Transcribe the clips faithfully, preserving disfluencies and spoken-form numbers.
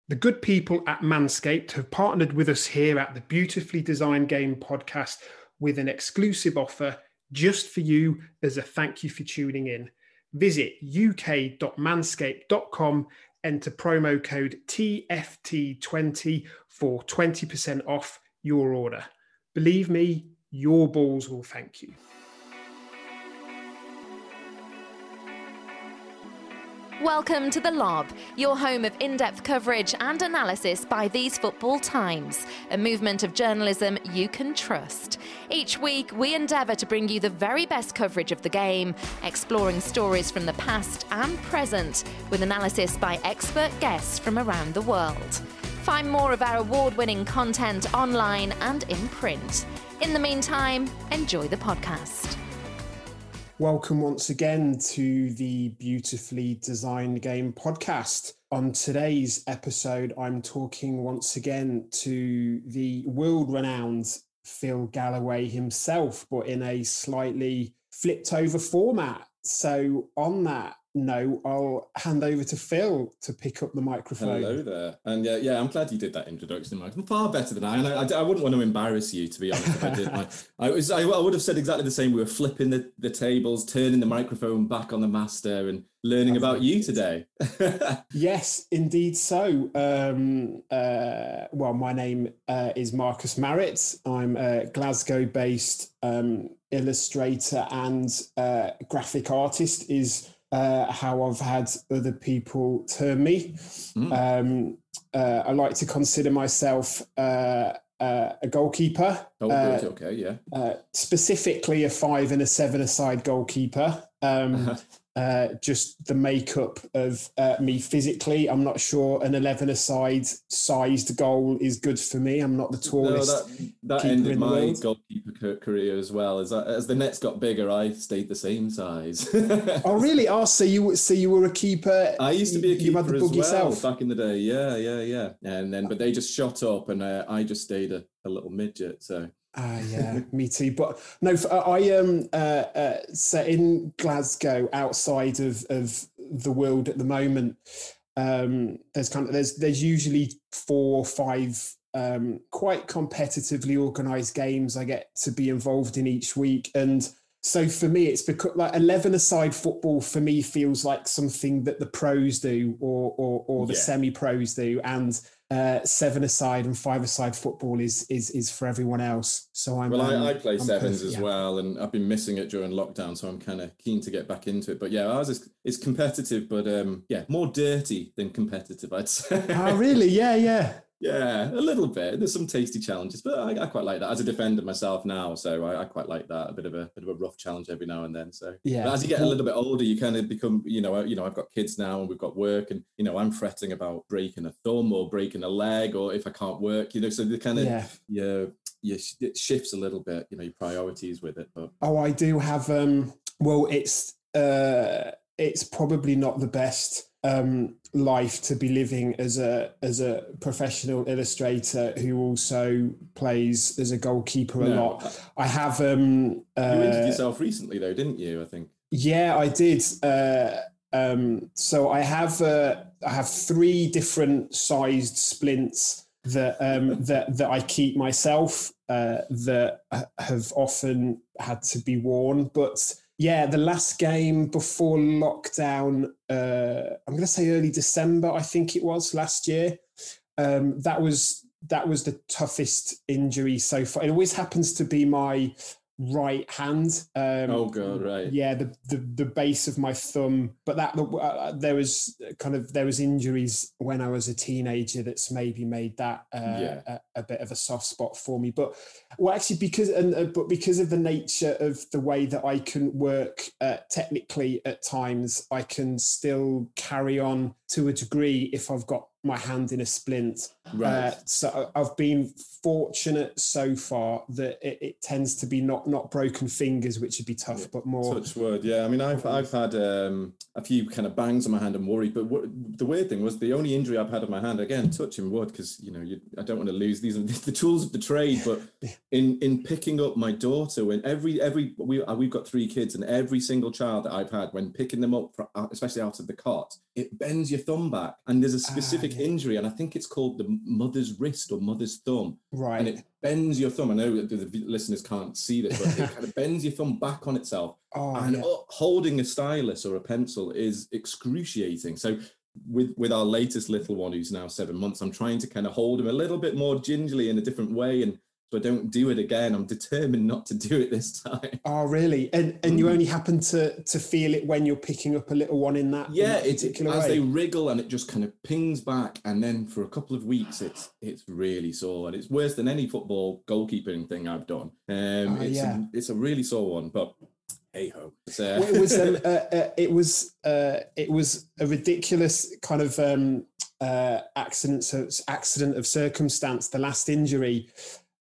The good people at Manscaped have partnered with us here at the Beautifully Designed Game podcast with an exclusive offer just for you as a thank you for tuning in. Visit u k dot manscaped dot com, enter promo code T F T twenty for twenty percent off your order. Believe me, your balls will thank you. Welcome to The Lob, your home of in-depth coverage and analysis by these football times, a movement of journalism you can trust. Each week, we endeavour to bring you the very best coverage of the game, exploring stories from the past and present, with analysis by expert guests from around the world. Find more of our award-winning content online and in print. In the meantime, enjoy the podcast. Welcome once again to the Beautifully Designed Game podcast. On today's episode, I'm talking once again to the world-renowned Phil Galloway himself, but in a slightly flipped over format. So on that note, I'll hand over to Phil to pick up the microphone. Hello there. And uh, yeah, I'm glad you did that introduction, Mike. Far better than I. And I, I, I wouldn't want to embarrass you, to be honest, if I did. My, I, was, I, I would have said exactly the same. We were flipping the, the tables, turning the microphone back on the master and learning That's about you today. Yes, indeed so. Um, uh, well, my name uh, is Marcus Marriott. I'm a Glasgow-based um, illustrator and uh, graphic artist is Uh, how I've had other people term me. Mm. Um, uh, I like to consider myself uh, uh, a goalkeeper. Oh, uh, good. Okay, yeah. Uh, specifically a five and a seven-a-side goalkeeper. Um, uh, just the makeup of uh, me physically. I'm not sure an eleven-a-side sized goal is good for me. I'm not the tallest. No, that that keeper ended in the my world. goalkeeper career as well. As as the nets got bigger, I stayed the same size. Oh, really? Oh, so you so you were a keeper. I used to be a keeper you had the as bug well yourself back in the day. Yeah, yeah, yeah. And then, but they just shot up, and uh, I just stayed a, a little midget. So. Ah, yeah, me too. But no, I um uh, uh so in Glasgow, outside of of the world at the moment, um, there's kind of there's there's usually four or five um quite competitively organised games I get to be involved in each week, and so for me, it's because like eleven-a-side football for me feels like something that the pros do or or, or the yeah. semi-pros do, and uh, seven-a-side and five-a-side football is is is for everyone else. So I'm well, um, I, I play I'm sevens perf- as yeah. well, and I've been missing it during lockdown, so I'm kind of keen to get back into it. But yeah, ours is it's competitive, but um, yeah, more dirty than competitive, I'd say. Oh, really? Yeah, yeah. Yeah, a little bit. There's some tasty challenges, but I, I quite like that as a defender myself now. So I, I quite like that. A bit of a bit of a rough challenge every now and then. So yeah, but as you get a little bit older, you kind of become, you know, you know, I've got kids now and we've got work, and you know, I'm fretting about breaking a thumb or breaking a leg, or if I can't work, you know. So the kind of yeah, yeah, yeah, it shifts a little bit, you know, your priorities with it. But oh, I do have. Um, well, it's uh, it's probably not the best um life to be living as a as a professional illustrator who also plays as a goalkeeper a no, lot. I have um uh, you injured yourself recently though, didn't you? I think. Yeah, I did. Uh, um, so I have uh, I have three different sized splints that um that that I keep myself uh, that have often had to be worn, but. Yeah, the last game before lockdown, uh, I'm going to say early December, I think it was last year. Um, that was that was the toughest injury so far. It always happens to be my right hand. Um, oh God, right. Yeah, the, the the base of my thumb. But that uh, there was kind of there was injuries when I was a teenager that's maybe made that uh, yeah. a, a bit of a soft spot for me. But well, actually, because and uh, but because of the nature of the way that I can work uh, technically at times, I can still carry on to a degree if I've got my hand in a splint. Right. Uh, so I've been fortunate so far that it, it tends to be not not broken fingers, which would be tough, yeah. but more touch wood. Yeah, I mean, I've I've had um, a few kind of bangs on my hand and worried, but w- the weird thing was the only injury I've had on my hand, again, touching wood, because you know you, I don't want to lose these are the tools of the trade. But in in picking up my daughter, when every every we we've got three kids, and every single child that I've had, when picking them up, for, especially out of the cot, it bends your thumb back, and there's a specific yeah. injury, and I think it's called the mother's wrist or mother's thumb. Right. And it bends your thumb. I know that the listeners can't see this, but it kind of bends your thumb back on itself. Oh, and yeah. holding a stylus or a pencil is excruciating. So with, with our latest little one, who's now seven months, I'm trying to kind of hold him a little bit more gingerly in a different way. And so I don't do it again. I'm determined not to do it this time. Oh, really? And and Mm. you only happen to to feel it when you're picking up a little one in that? Yeah, in that it's particular as way? they wriggle and it just kind of pings back, and then for a couple of weeks, it's it's really sore, and it's worse than any football goalkeeping thing I've done. Um, Oh, it's yeah. a, it's a really sore one, but hey ho, it's, uh... Well, it was um, uh, uh, it was uh, it was a ridiculous kind of um, uh, accident so accident of circumstance. The last injury.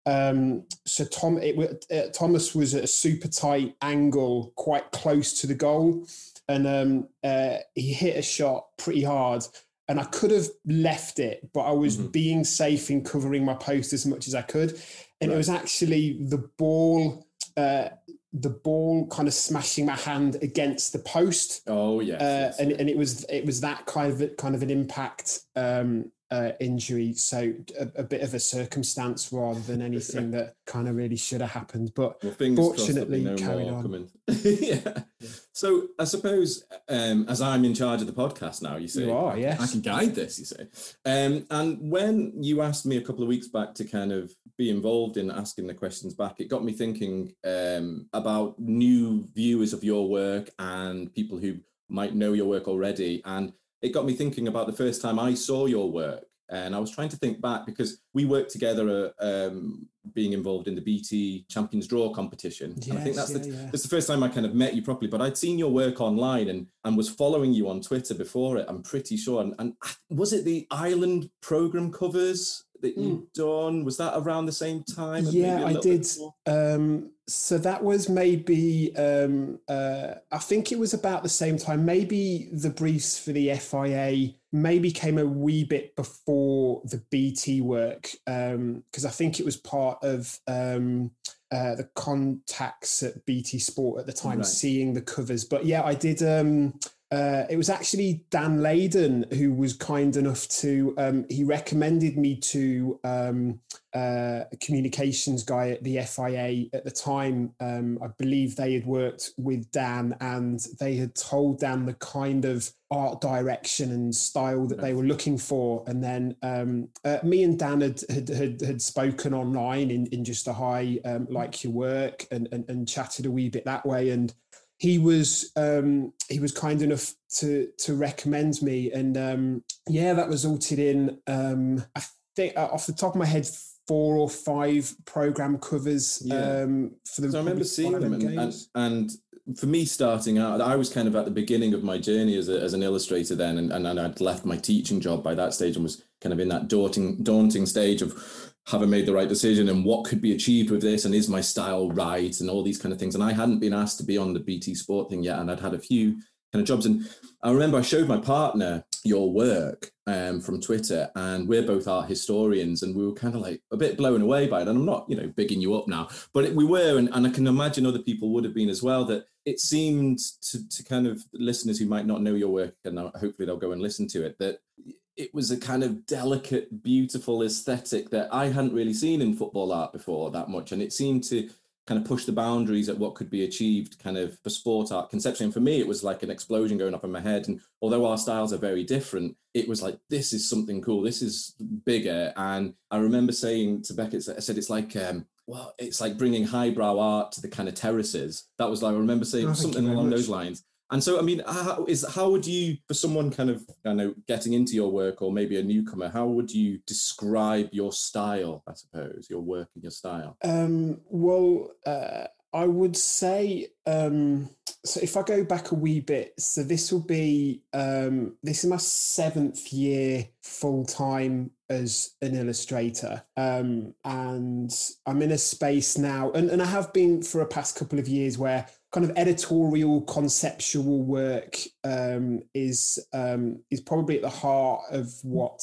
Um, so Tom, it, uh, Thomas was at a super tight angle, quite close to the goal, and um, uh, he hit a shot pretty hard. And I could have left it, but I was Mhm. being safe in covering my post as much as I could. And Right. it was actually the ball, uh, the ball kind of smashing my hand against the post. Oh yes, Uh, yes, and, yes. and it was it was that kind of kind of an impact um, uh, injury, so a, a bit of a circumstance rather than anything that kind of really should have happened. But Well, fingers fortunately, crossed there'll be carried no more on. coming. yeah. Yeah. So I suppose um, as I'm in charge of the podcast now, you say You are, I, yes. I can guide this. You say, um, and when you asked me a couple of weeks back to kind of be involved in asking the questions back, it got me thinking um, about new viewers of your work and people who might know your work already, and it got me thinking about the first time I saw your work. And I was trying to think back because we worked together, uh, um, being involved in the B T Champions Draw competition. Yes, and I think that's yeah, the yeah. that's the first time I kind of met you properly. But I'd seen your work online and and was following you on Twitter before it. I'm pretty sure. And, and was it the Ireland program covers that you'd done? Was that around the same time? And Yeah, maybe a I little did. bit more? Um, so that was maybe, um, uh, I think it was about the same time. Maybe the briefs for the F I A maybe came a wee bit before the B T work, because I think it was part of um, uh, the contacts at B T Sport at the time, Right. seeing the covers. But yeah, I did. Um, uh, it was actually Dan Layden who was kind enough to, um, he recommended me to um, uh, a communications guy at the F I A at the time. Um, I believe they had worked with Dan and they had told Dan the kind of art direction and style that they were looking for. And then um, uh, me and Dan had had, had, had spoken online in, in just a hi, um, like your work, and, and, and chatted a wee bit that way. And he was um, he was kind enough to to recommend me, and um, yeah, that resulted in um, I think uh, off the top of my head, four or five program covers Yeah. um, for the. So I remember Republic seeing of them, Ireland and, and games. and for me starting out, I was kind of at the beginning of my journey as, a, as an illustrator then, and, and I'd left my teaching job by that stage and was kind of in that daunting daunting stage of have I made the right decision and what could be achieved with this, and is my style right, and all these kind of things. And I hadn't been asked to be on the B T Sport thing yet, and I'd had a few kind of jobs. And I remember I showed my partner your work um, from Twitter, and we're both art historians, and we were kind of like a bit blown away by it. And I'm not, you know, bigging you up now, but it, we were, and, and I can imagine other people would have been as well, that it seemed to, to kind of listeners who might not know your work, and hopefully they'll go and listen to it, that it was a kind of delicate, beautiful aesthetic that I hadn't really seen in football art before that much. And it seemed to kind of push the boundaries at what could be achieved kind of for sport art conceptually. And for me, it was like an explosion going off in my head. And although our styles are very different, it was like, this is something cool. This is bigger. And I remember saying to Beckett, I said, it's like, um, well, it's like bringing highbrow art to the kind of terraces. That was like, I remember saying Oh, thank you something very along much. those lines. And so, I mean, how is how would you, for someone kind of, I know, getting into your work or maybe a newcomer, how would you describe your style, I suppose, your work and your style? Um, well, uh, I would say, um, so if I go back a wee bit, so this will be, um, this is my seventh year full time as an illustrator. Um, and I'm in a space now, and, and I have been for a past couple of years where kind of editorial conceptual work um, is um, is probably at the heart of what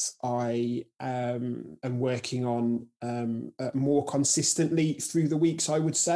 I um, am working on um, uh, more consistently through the weeks, I would say.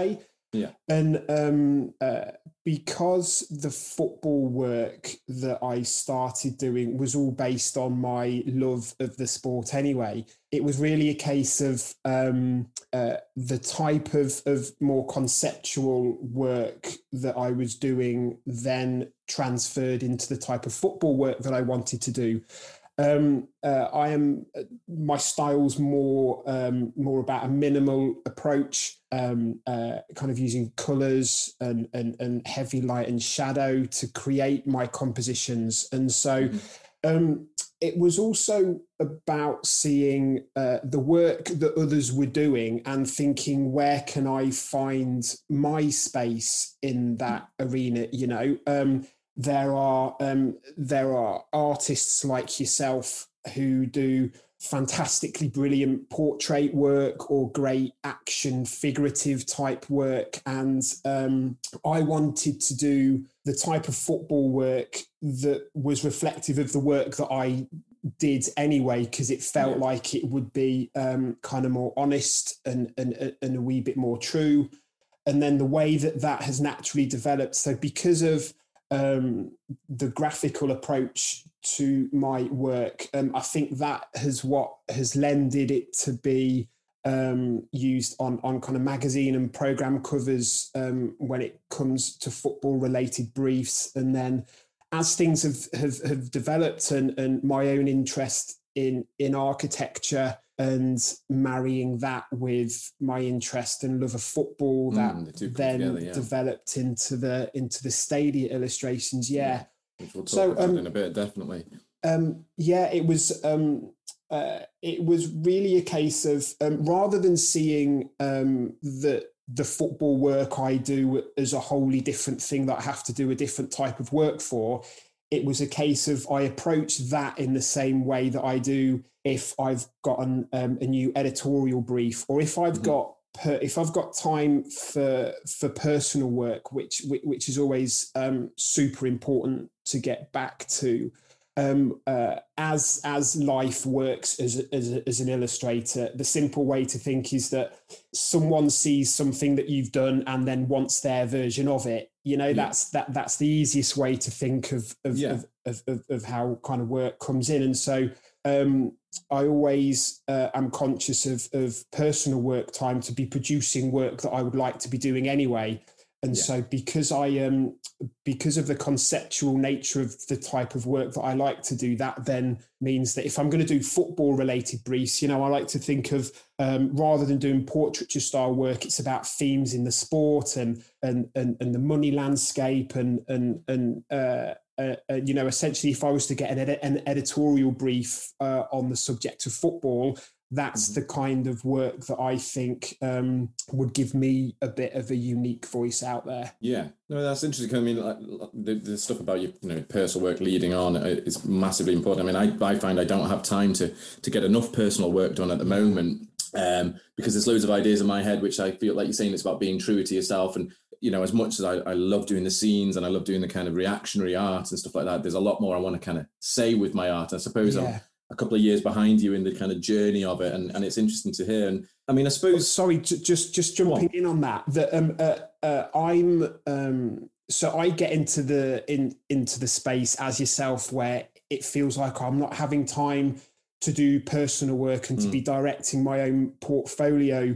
Yeah. And um, uh, because the football work that I started doing was all based on my love of the sport anyway, it was really a case of um, uh, the type of, of more conceptual work that I was doing then transferred into the type of football work that I wanted to do. Um, uh, I am my style's more um, more about a minimal approach, um, uh, kind of using colours and, and and heavy light and shadow to create my compositions, and so mm-hmm. um, it was also about seeing uh, the work that others were doing and thinking, where can I find my space in that mm-hmm. arena? You know. Um, There are um, there are artists like yourself who do fantastically brilliant portrait work or great action figurative type work, and um, I wanted to do the type of football work that was reflective of the work that I did anyway, because it felt yeah. like it would be um, kind of more honest and, and and a wee bit more true. And then the way that that has naturally developed, so because of Um, the graphical approach to my work, um, I think that has what has lended it to be um, used on on kind of magazine and program covers um, when it comes to football related briefs. And then as things have have, have developed and, and my own interest in in architecture and marrying that with my interest and love of football, that mm, the then together, yeah. developed into the into the stadia illustrations. Yeah, yeah. Which we'll talk so, about um, in a bit, definitely. Um, yeah, it was um, uh, it was really a case of um, rather than seeing um, the the football work I do as a wholly different thing that I have to do a different type of work for. It was a case of I approach that in the same way that I do if I've got an, um, a new editorial brief, or if I've mm-hmm. got per, if I've got time for for personal work, which which is always um, super important to get back to. Um, uh, as as life works as as, as an illustrator, the simple way to think is that someone sees something that you've done and then wants their version of it. You know, yeah. that's that that's the easiest way to think of of, yeah. of, of, of of how kind of work comes in. And so um, I always uh, am conscious of of personal work time to be producing work that I would like to be doing anyway. And yeah. so because I um because of the conceptual nature of the type of work that I like to do, that then means that if I'm going to do football related briefs, you know, I like to think of um, rather than doing portraiture style work, it's about themes in the sport and and and, and the money landscape and and and uh, uh, uh, you know, essentially, if I was to get an, ed- an editorial brief uh, on the subject of football, that's mm-hmm. the kind of work that I think um, would give me a bit of a unique voice out there. Yeah, no, that's interesting. I mean, like, the, the stuff about your, you know, personal work leading on is massively important. I mean, I, I find I don't have time to to get enough personal work done at the moment um, because there's loads of ideas in my head, which I feel like you're saying it's about being true to yourself. And, you know, as much as I, I love doing the scenes and I love doing the kind of reactionary art and stuff like that, there's a lot more I want to kind of say with my art. I suppose yeah. I'm a couple of years behind you in the kind of journey of it, and, and it's interesting to hear. And I mean, I suppose. Oh, sorry, j- just just jumping in on that. That um, uh, uh, I'm um, so I get into the in into the space as yourself where it feels like I'm not having time to do personal work and to mm. be directing my own portfolio.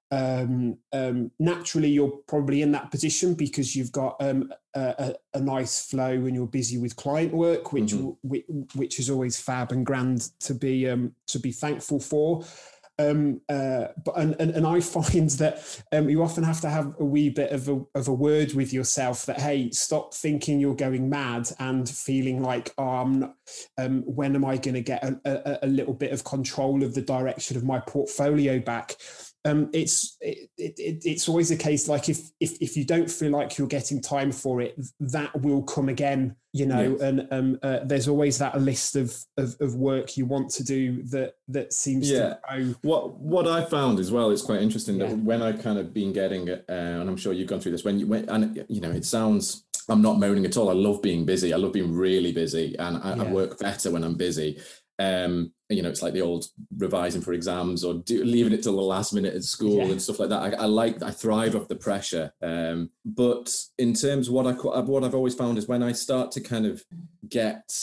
Um, um, naturally, you're probably in that position because you've got um, a, a, a nice flow and you're busy with client work, which mm-hmm. which, which is always fab and grand to be um, to be thankful for. Um, uh, but and, and and I find that um, you often have to have a wee bit of a of a word with yourself that, hey, stop thinking you're going mad and feeling like, oh, I'm not, um, when am I going to get a, a, a little bit of control of the direction of my portfolio back? Um, it's it, it, it's always a case like if if if you don't feel like you're getting time for it, that will come again, you know. Yes. And um, uh, there's always that list of, of of work you want to do that that seems yeah. to grow. What what I found as well is quite interesting yeah. that when I've kind of been getting, uh, and I'm sure you've gone through this, when you went, and you know, it sounds. I'm not moaning at all. I love being busy. I love being really busy, and I, yeah. I work better when I'm busy. Um, you know, it's like the old revising for exams or do, leaving it till the last minute at school yeah. and stuff like that. I, I like, I thrive off the pressure. Um, but in terms of what I, what I've always found is when I start to kind of get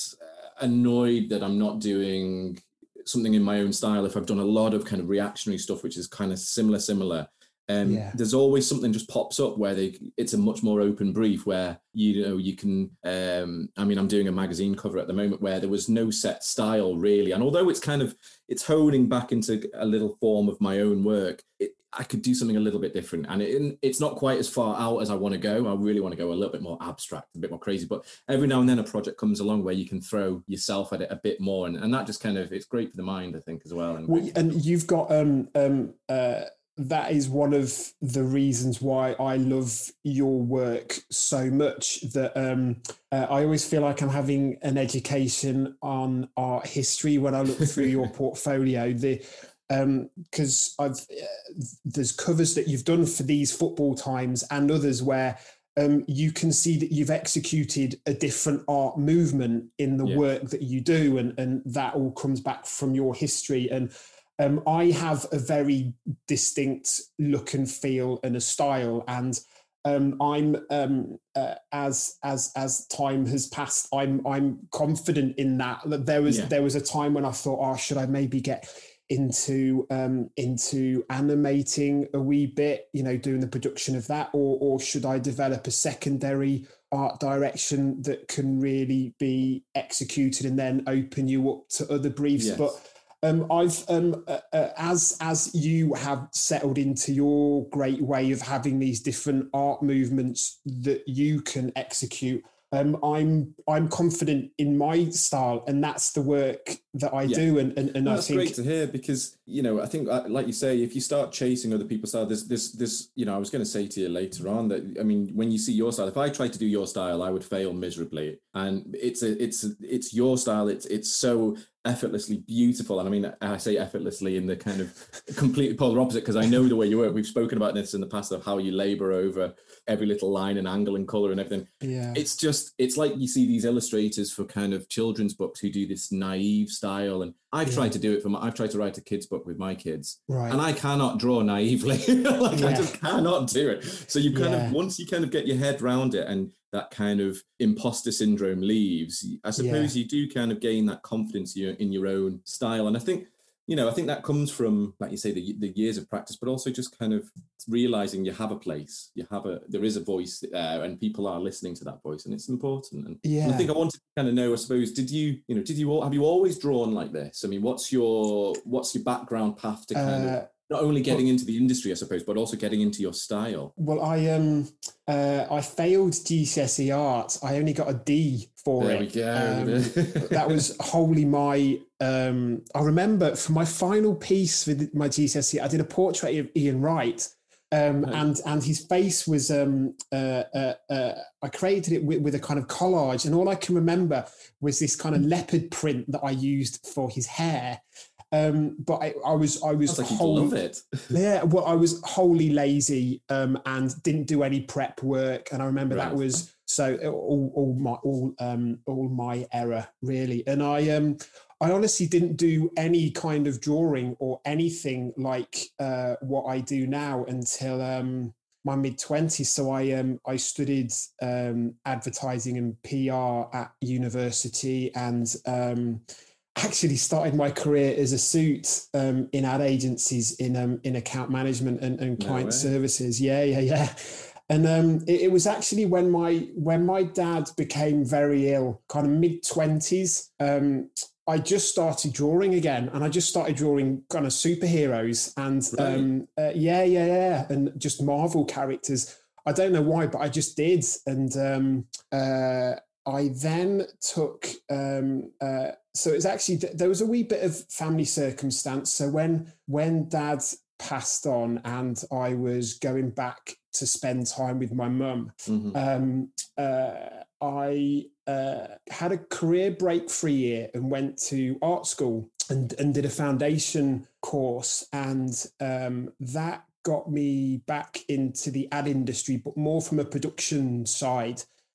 annoyed that I'm not doing something in my own style, if I've done a lot of kind of reactionary stuff, which is kind of similar, similar, Um, yeah. there's always something just pops up where they, it's a much more open brief where, you know, you can, um, I mean, I'm doing a magazine cover at the moment where there was no set style really. And although it's kind of, it's honing back into a little form of my own work, it, I could do something a little bit different. And it, it's not quite as far out as I want to go. I really want to go a little bit more abstract, a bit more crazy, but every now and then a project comes along where you can throw yourself at it a bit more. And, and that just kind of, it's great for the mind, I think, as well. And, well, and you've got, um, um, uh, that is one of the reasons why I love your work so much, that um, uh, I always feel like I'm having an education on art history when I look through your portfolio. The because um, I've uh, there's covers that you've done for these Football Times and others where um, you can see that you've executed a different art movement in the yeah. work that you do, and and that all comes back from your history. And Um, I have a very distinct look and feel and a style, and um, I'm um, uh, as as as time has passed, I'm I'm confident in that. That there was yeah. there was a time when I thought, oh, should I maybe get into um, into animating a wee bit, you know, doing the production of that, or or should I develop a secondary art direction that can really be executed and then open you up to other briefs, yes. but. Um, I've um, uh, uh, as as you have settled into your great way of having these different art movements that you can execute. Um, I'm I'm confident in my style, and that's the work that I yeah. do. And and, and no, I that's think great to hear, because you know I think like you say, if you start chasing other people's style, there's this this you know I was going to say to you later on that I mean when you see your style, if I tried to do your style, I would fail miserably. And it's a it's a, it's your style. It's it's so effortlessly beautiful. And I mean, I say effortlessly in the kind of completely polar opposite, because I know the way you work. We've spoken about this in the past of how you labor over every little line and angle and color and everything. Yeah. It's just, it's like you see these illustrators for kind of children's books who do this naive style. And I've yeah. tried to do it for my, I've tried to write a kid's book with my kids. Right. And I cannot draw naively. like yeah. I just cannot do it. So you kind yeah. of, once you kind of get your head around it and that kind of imposter syndrome leaves, I suppose yeah. you do kind of gain that confidence in your own style. And I think, you know, I think that comes from, like you say, the, the years of practice, but also just kind of realizing you have a place, you have a, there is a voice uh, and people are listening to that voice, and it's important. And, yeah. and I think I wanted to kind of know, I suppose, did you, you know, did you, all, have you always drawn like this? I mean, what's your, what's your background path to kind uh, of, not only getting well, into the industry, I suppose, but also getting into your style? Well, I um uh, I failed G C S E art. I only got a D for there it. There we go. Um, that was wholly my. Um, I remember for my final piece with my G C S E, I did a portrait of Ian Wright, um, right. and and his face was. Um, uh, uh, uh, I created it with, with a kind of collage, and all I can remember was this kind of leopard print that I used for his hair. Um, but I, I was, I was, like whole, love it. yeah. Well, I was wholly lazy um, and didn't do any prep work, and I remember right. that was so all, all my, all, um, all my error really. And I, um, I honestly didn't do any kind of drawing or anything like uh, what I do now until um, my mid twenties. So I, um, I studied um, advertising and P R at university, and. Um, actually started my career as a suit um, in ad agencies in um, in account management and, and client no services. Yeah, yeah, yeah. And um, it, it was actually when my when my dad became very ill, kind of mid twenties. Um, I just started drawing again, and I just started drawing kind of superheroes and right. um, uh, yeah, yeah, yeah, and just Marvel characters. I don't know why, but I just did, and. Um, uh, I then took, um, uh, so it's actually, there was a wee bit of family circumstance. So when, when dad passed on and I was going back to spend time with my mum, mm-hmm. um, uh, I uh, had a career break for a year and went to art school and, and did a foundation course. And um, that got me back into the ad industry, but more from a production side.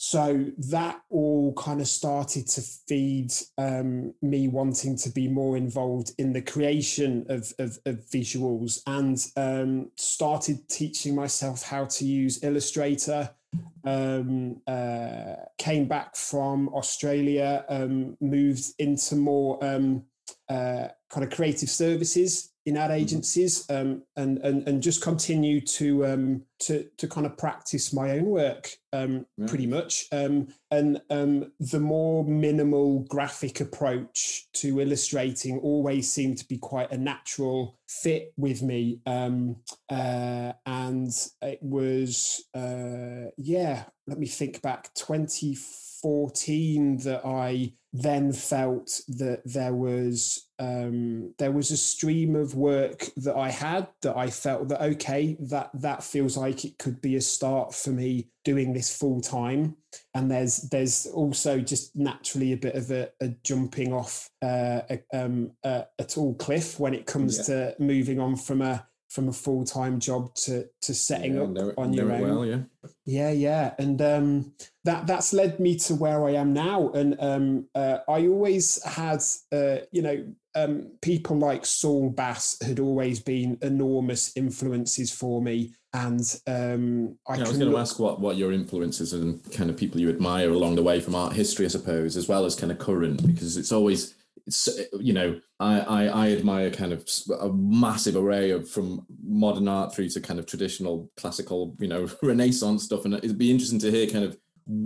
so that all kind of started to feed um, me wanting to be more involved in the creation of, of, of visuals, and um, started teaching myself how to use Illustrator. Um, uh, came back from Australia, um, moved into more um, uh, kind of creative services in ad agencies, um, and, and and just continue to um, to to kind of practice my own work, um, yeah. pretty much. Um, and um, the more minimal graphic approach to illustrating always seemed to be quite a natural fit with me. Um, uh, and it was, uh, yeah, let me think back, twenty fourteen that I then felt that there was um, there was a stream of work that I had that I felt that, okay, that that feels like it could be a start for me doing this full time. And there's there's also just naturally a bit of a, a jumping off uh, a, um, a, a tall cliff when it comes yeah. to moving on from a from a full-time job to to setting yeah, up know, on know your it own. Well, yeah. Yeah, yeah. And um, that that's led me to where I am now. And um, uh, I always had, uh, you know, um, people like Saul Bass had always been enormous influences for me. And um, I, yeah, I was going to ask what, what your influences and kind of people you admire along the way from art history, I suppose, as well as kind of current, because it's always... It's, you know, I, I, I admire kind of a massive array of from modern art through to kind of traditional classical, you know, Renaissance stuff. And it'd be interesting to hear kind of,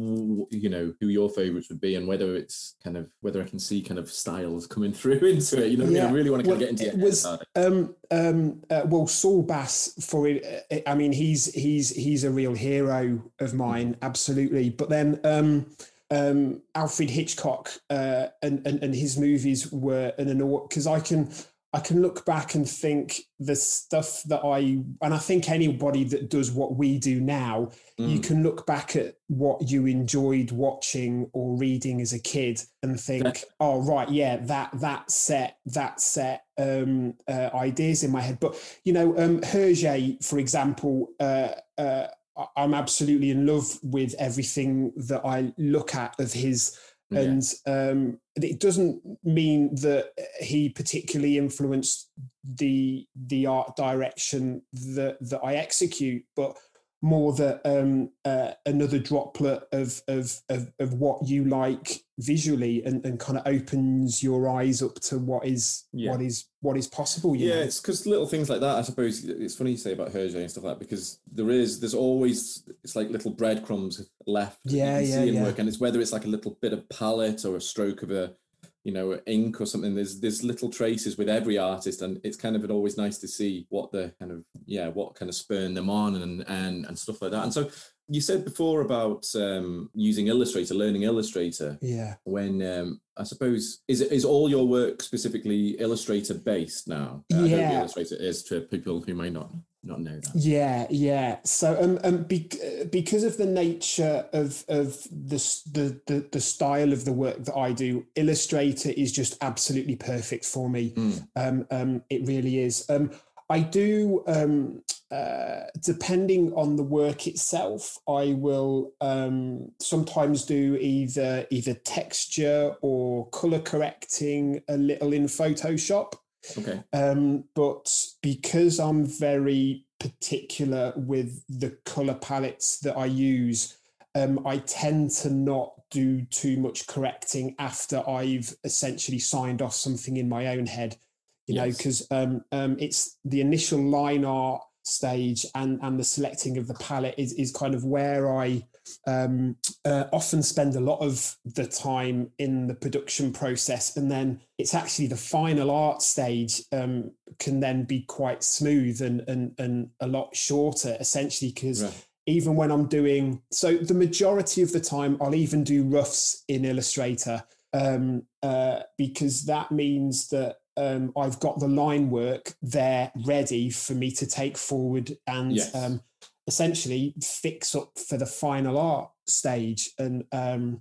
you know, who your favorites would be and whether it's kind of, whether I can see kind of styles coming through into it. You know what yeah. I mean? I really want to kind well, of get into it. Was, um, um, uh, well, Saul Bass, for it, I mean, he's, he's, he's a real hero of mine. Mm-hmm. Absolutely. But then, um, Um, Alfred Hitchcock uh, and, and and his movies were an enormous, because I can I can look back and think the stuff that I and I think anybody that does what we do now, mm. you can look back at what you enjoyed watching or reading as a kid and think, oh right, yeah, that that set that set um, uh, ideas in my head. But you know, um, Hergé, for example. Uh, uh, I'm absolutely in love with everything that I look at of his, yeah. and um, it doesn't mean that he particularly influenced the the art direction that that I execute, but more that um, uh, another droplet of, of of of what you like visually, and, and kind of opens your eyes up to what is yeah. what is what is possible. You yeah, know? It's because little things like that. I suppose it's funny you say about Hergé and stuff like that, because there is there's always it's like little breadcrumbs left. Yeah, you can yeah, see in yeah. work, and it's whether it's like a little bit of palette or a stroke of a you know ink or something. There's there's little traces with every artist, and it's kind of always nice to see what the kind of yeah what kind of spurn them on and and and stuff like that. And so you said before about um, using Illustrator, learning Illustrator. Yeah. When um, I suppose is it is all your work specifically Illustrator based now? Uh, yeah. Adobe Illustrator is to people who may not not know that. Yeah, yeah. So um, um be, because of the nature of of the, the the the style of the work that I do, Illustrator is just absolutely perfect for me. Mm. Um, um, it really is. Um, I do. Um, Uh, depending on the work itself, I will um, sometimes do either either texture or color correcting a little in Photoshop. Okay. Um, but because I'm very particular with the color palettes that I use, um, I tend to not do too much correcting after I've essentially signed off something in my own head. You yes. know, because um, um, it's the initial line art stage and and the selecting of the palette is is kind of where I um uh, often spend a lot of the time in the production process, and then it's actually the final art stage um can then be quite smooth and and and a lot shorter, essentially, because right. even when I'm doing so the majority of the time I'll even do roughs in Illustrator um uh because that means that Um, I've got the line work there ready for me to take forward and yes. um, essentially fix up for the final art stage. And um,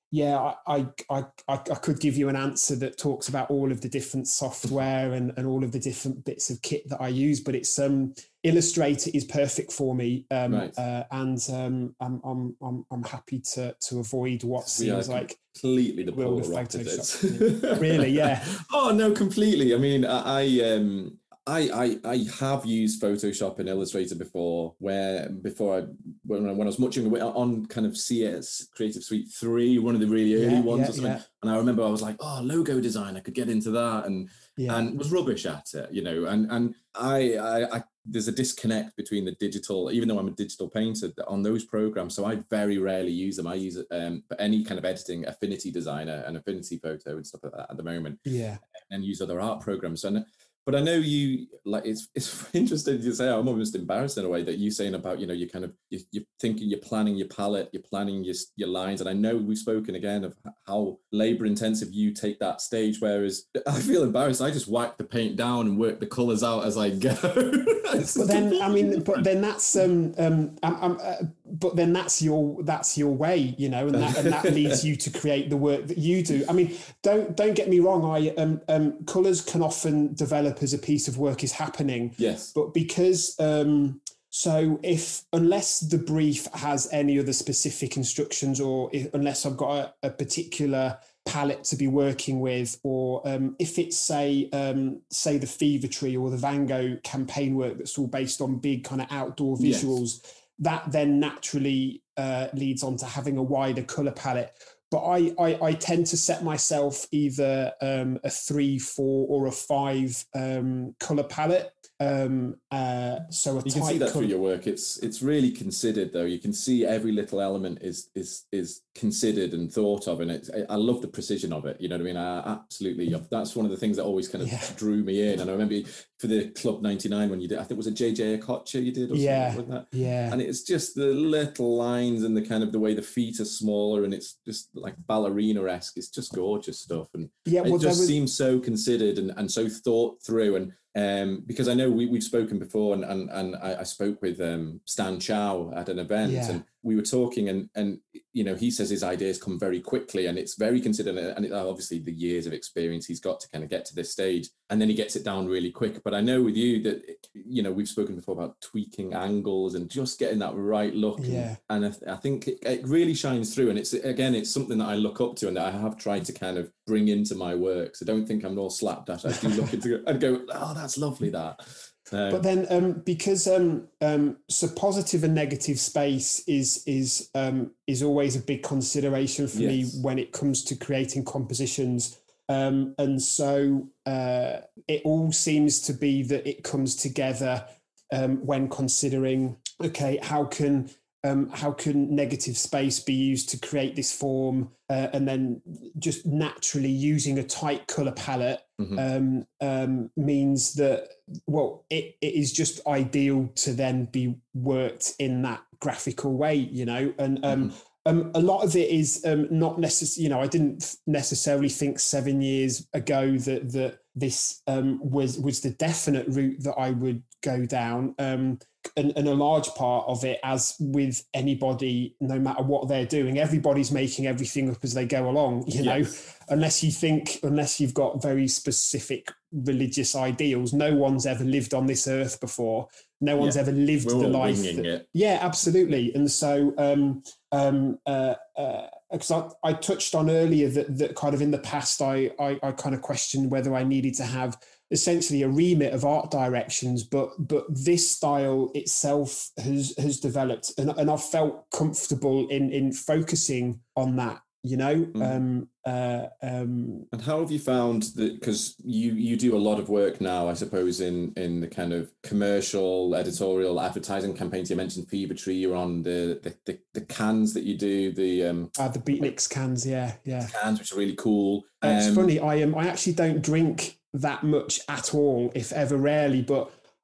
yeah, I, I, I, I could give you an answer that talks about all of the different software and, and all of the different bits of kit that I use, but it's um, Illustrator is perfect for me, um, right. uh, and um, I'm, I'm I'm I'm happy to to avoid what seems like completely the polar opposite. Really, yeah. Oh no, completely. I mean, I, I um. I, I I have used Photoshop and Illustrator before, where before I when, when I was much younger on kind of C S Creative Suite three, one of the really early yeah, ones yeah, or something. Yeah. And I remember I was like, oh, logo design, I could get into that, and yeah. and was rubbish at it, you know. And and I, I I there's a disconnect between the digital, even though I'm a digital painter, on those programs. So I very rarely use them. I use um for any kind of editing, Affinity Designer and Affinity Photo and stuff like that at the moment. Yeah, and use other art programs. And But I know you, like, it's it's interesting to say, I'm almost embarrassed in a way that you saying about, you know, you kind of, you, you're thinking, you're planning your palette, you're planning your, your lines. And I know we've spoken again of how labor intensive you take that stage, whereas I feel embarrassed. I just whack the paint down and work the colors out as I go. But then, I mean, but then that's, um, um, I'm, I'm, uh, but then that's your, that's your way, you know, and that, and that leads you to create the work that you do. I mean, don't, don't get me wrong. I, um, um, colors can often develop as a piece of work is happening. Yes. But because, um, so if, unless the brief has any other specific instructions, or if, unless I've got a, a particular palette to be working with, or um, if it's say, um, say the Fever Tree or the Van Gogh campaign work that's all based on big kind of outdoor visuals, yes. that then naturally uh, leads on to having a wider color palette. But I, I, I tend to set myself either um, a three, four, or a five um, color palette. Um, uh, so a you can see that color- through your work. It's it's really considered, though. You can see every little element is is is considered and thought of, and it's, I love the precision of it. You know what I mean? I absolutely. That's one of the things that always kind of yeah. drew me in. And I remember for the Club ninety-nine when you did, I think it was a J J Okocha you did, or yeah, something like that. Yeah, and it's just the little lines and the kind of the way the feet are smaller, and it's just like ballerina-esque. It's just gorgeous stuff, and yeah, well, it just was... seems so considered and, and so thought through. And um, because I know we, we've spoken before, and and, and I, I spoke with um, Stan Chow at an event, yeah. and we were talking, and and you know, he says his ideas come very quickly, and it's very considered, and it, obviously the years of experience he's got to kind of get to this stage, and then he gets it down really quick. But I know with you that, you know, we've spoken before about tweaking angles and just getting that right look, yeah. and, and I, I think it, it really shines through. And it's again, it's something that I look up to and that I have tried to kind of bring into my work. So don't think I'm all slapdash. I do look into it and go, oh, that's lovely, that. Um, but then um, because um, um, so positive and negative space is is um, is always a big consideration for yes. me when it comes to creating compositions. Um, and so uh, it all seems to be that it comes together um, when considering, okay, how can um, how can negative space be used to create this form, uh, and then just naturally using a tight color palette mm-hmm. um, um, means that, well, it, it is just ideal to then be worked in that graphical way, you know, and um, mm-hmm. Um, a lot of it is um, not necessarily, you know, I didn't necessarily think seven years ago that that this um, was was the definite route that I would go down. Um, and, and a large part of it, as with anybody, no matter what they're doing, everybody's making everything up as they go along, you know, yes. unless you think, unless you've got very specific religious ideals, no one's ever lived on this earth before. No one's yeah. ever lived We're the all life. That, it. Yeah, absolutely. And so, um, um, uh, uh, because I, I touched on earlier that, that kind of in the past, I, I, I kind of questioned whether I needed to have essentially a remit of art directions, but but this style itself has has developed, and, and I've felt comfortable in in focusing on that. You know, mm. um, uh, um, and how have you found that? Because you you do a lot of work now, I suppose, in in the kind of commercial, editorial, advertising campaigns. You mentioned Fever Tree. You're on the the, the, the cans that you do, the um, uh, the Beatniks cans, yeah, yeah, cans, which are really cool. Um, it's um, funny. I am. Um, I actually don't drink that much at all, if ever, rarely, but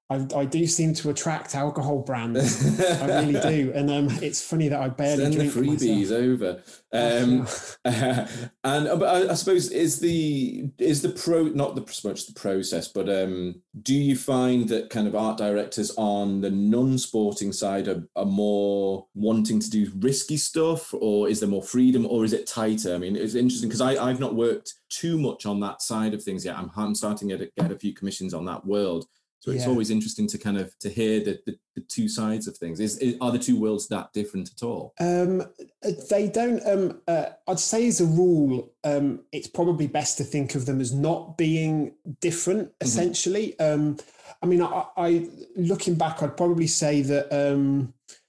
I, I do seem to attract alcohol brands. I really do, and um, it's funny that I barely send drink the freebies myself. over. Um, uh, and uh, but I, I suppose is the is the pro not the so much the process, but um, do you find that kind of art directors on the non-sporting side are, are more wanting to do risky stuff, or is there more freedom, or is it tighter? I mean, it's interesting because I I've not worked too much on that side of things yet. I'm I'm starting to get, get a few commissions on that world. So it's yeah. always interesting to kind of to hear the, the, the two sides of things. Is, is are the two worlds that different at all? Um, they don't. Um, uh, I'd say as a rule, um, it's probably best to think of them as not being different. Essentially, mm-hmm. um, I mean, I, I looking back, I'd probably say that. Um,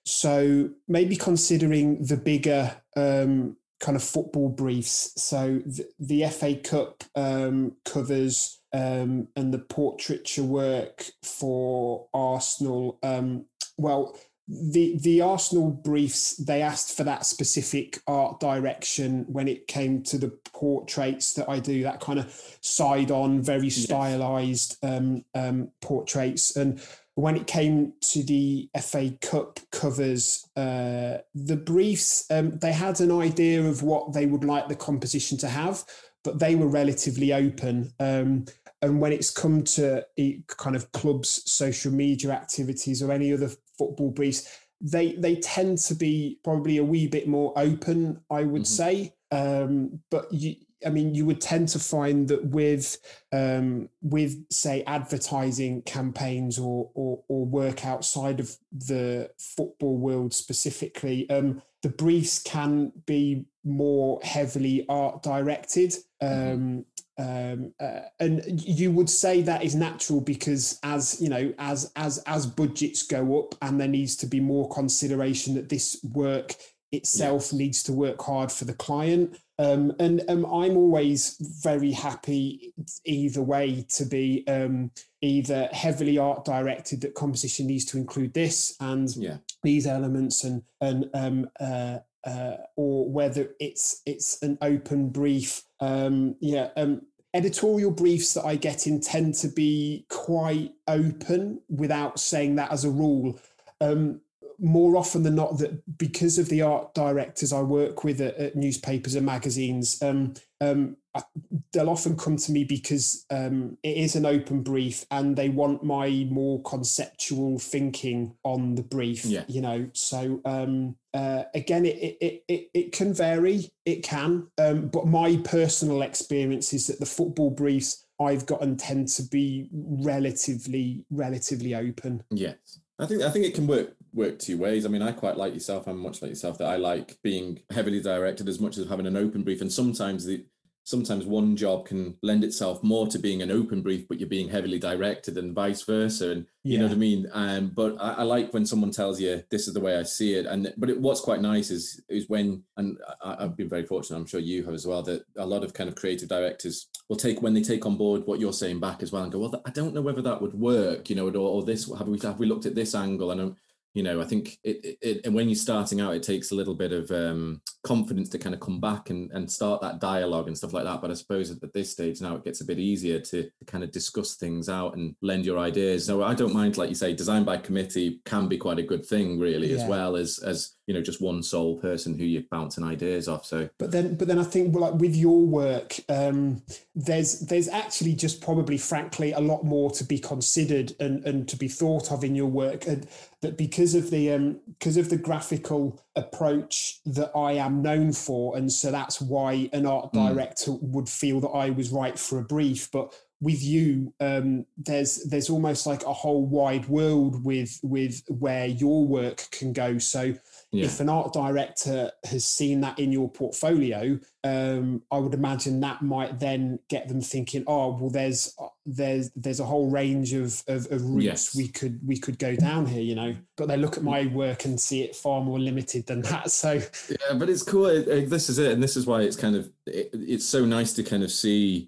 so maybe considering the bigger um, kind of football briefs. So the, the F A Cup um, covers. Um, and the portraiture work for Arsenal. Um, well, the the Arsenal briefs, they asked for that specific art direction when it came to the portraits that I do, that kind of side-on, very stylized um, um, portraits. And when it came to the F A Cup covers, uh, the briefs, um, they had an idea of what they would like the composition to have, but they were relatively open. Um, and when it's come to kind of clubs, social media activities, or any other football briefs, they they tend to be probably a wee bit more open, I would mm-hmm. say. Um, but you, I mean, you would tend to find that with um, with say advertising campaigns or, or or work outside of the football world specifically, um, the briefs can be more heavily art directed. Um, mm-hmm. Um, uh, and you would say that is natural because as you know, as as as budgets go up and there needs to be more consideration that this work itself yes. needs to work hard for the client. Um, and um, I'm always very happy either way to be um, either heavily art directed, that composition needs to include this and yeah. these elements, and and um, uh, uh, or whether it's it's an open brief. Um, yeah, um, editorial briefs that I get in tend to be quite open, without saying that as a rule. Um, more often than not, that because of the art directors I work with at, at newspapers and magazines, um, um, I, they'll often come to me because um, it is an open brief and they want my more conceptual thinking on the brief. Yeah. You know, so um, uh, again, it, it it it can vary. It can, um, but my personal experience is that the football briefs I've gotten tend to be relatively relatively open. Yes. I think I think it can work work two ways. I mean, I quite like yourself. I'm much like yourself, that I like being heavily directed as much as having an open brief. And sometimes the sometimes one job can lend itself more to being an open brief, but you're being heavily directed, and vice versa. And you yeah. know what I mean? Um, but I, I like when someone tells you this is the way I see it. And but it, what's quite nice is is when, and I, I've been very fortunate, I'm sure you have as well, that a lot of kind of creative directors will take, when they take on board what you're saying back as well, and go, well, I don't know whether that would work, you know, or, or this, have we have we looked at this angle? And I'm, you know, I think it, it, it, and when you're starting out, it takes a little bit of um, confidence to kind of come back and, and start that dialogue and stuff like that. But I suppose at this stage now, it gets a bit easier to, to kind of discuss things out and lend your ideas. So I don't mind, like you say, design by committee can be quite a good thing, really, yeah. as well as, as, you know, just one sole person who you're bouncing ideas off. So, but then, but then I think, well, like with your work, um, there's there's actually just probably, frankly, a lot more to be considered and, and to be thought of in your work, and that because of the um, because of the graphical approach that I am known for, and so that's why an art director mm. would feel that I was right for a brief, but. With you, um, there's there's almost like a whole wide world with with where your work can go. So yeah. if an art director has seen that in your portfolio, um, I would imagine that might then get them thinking, oh, well, there's there's there's a whole range of of, of routes yes. we could we could go down here, you know. But they look at my work and see it far more limited than that. So yeah, but it's cool. It, it, this is it, and this is why it's kind of it, it's so nice to kind of see.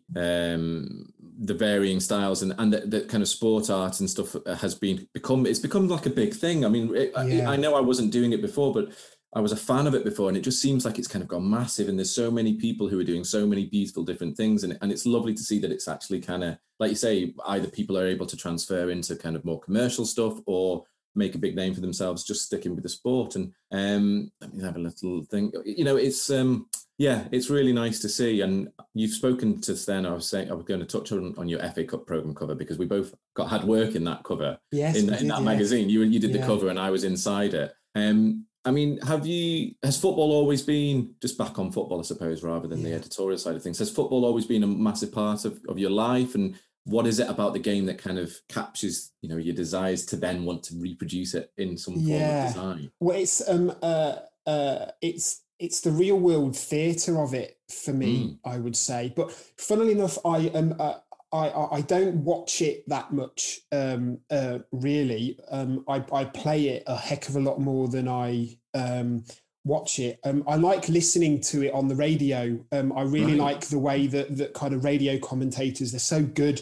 Um, the varying styles and, and the, the kind of sport art and stuff has been become, it's become like a big thing. I mean, it, yeah. I, I know I wasn't doing it before, but I was a fan of it before, and it just seems like it's kind of gone massive, and there's so many people who are doing so many beautiful different things, and, and it's lovely to see that it's actually kind of, like you say, either people are able to transfer into kind of more commercial stuff or make a big name for themselves just sticking with the sport. And um, let me have a little thing. You know, it's um, yeah, it's really nice to see. And you've spoken to Sten. I was saying I was going to touch on, on your F A Cup programme cover, because we both got had work in that cover, yes, in, did, in that yeah. magazine. You you did yeah. the cover, and I was inside it. Um, I mean, have you, has football always been, just back on football, I suppose, rather than yeah. the editorial side of things, has football always been a massive part of, of your life? And what is it about the game that kind of captures, you know, your desires to then want to reproduce it in some form yeah. of design? Well, it's um uh uh it's it's the real world theatre of it for me, mm. I would say. But funnily enough, I um uh, I I don't watch it that much, um uh really. Um I I play it a heck of a lot more than I um watch it. Um, I like listening to it on the radio. Um, I really right. like the way that that kind of radio commentators, they're so good,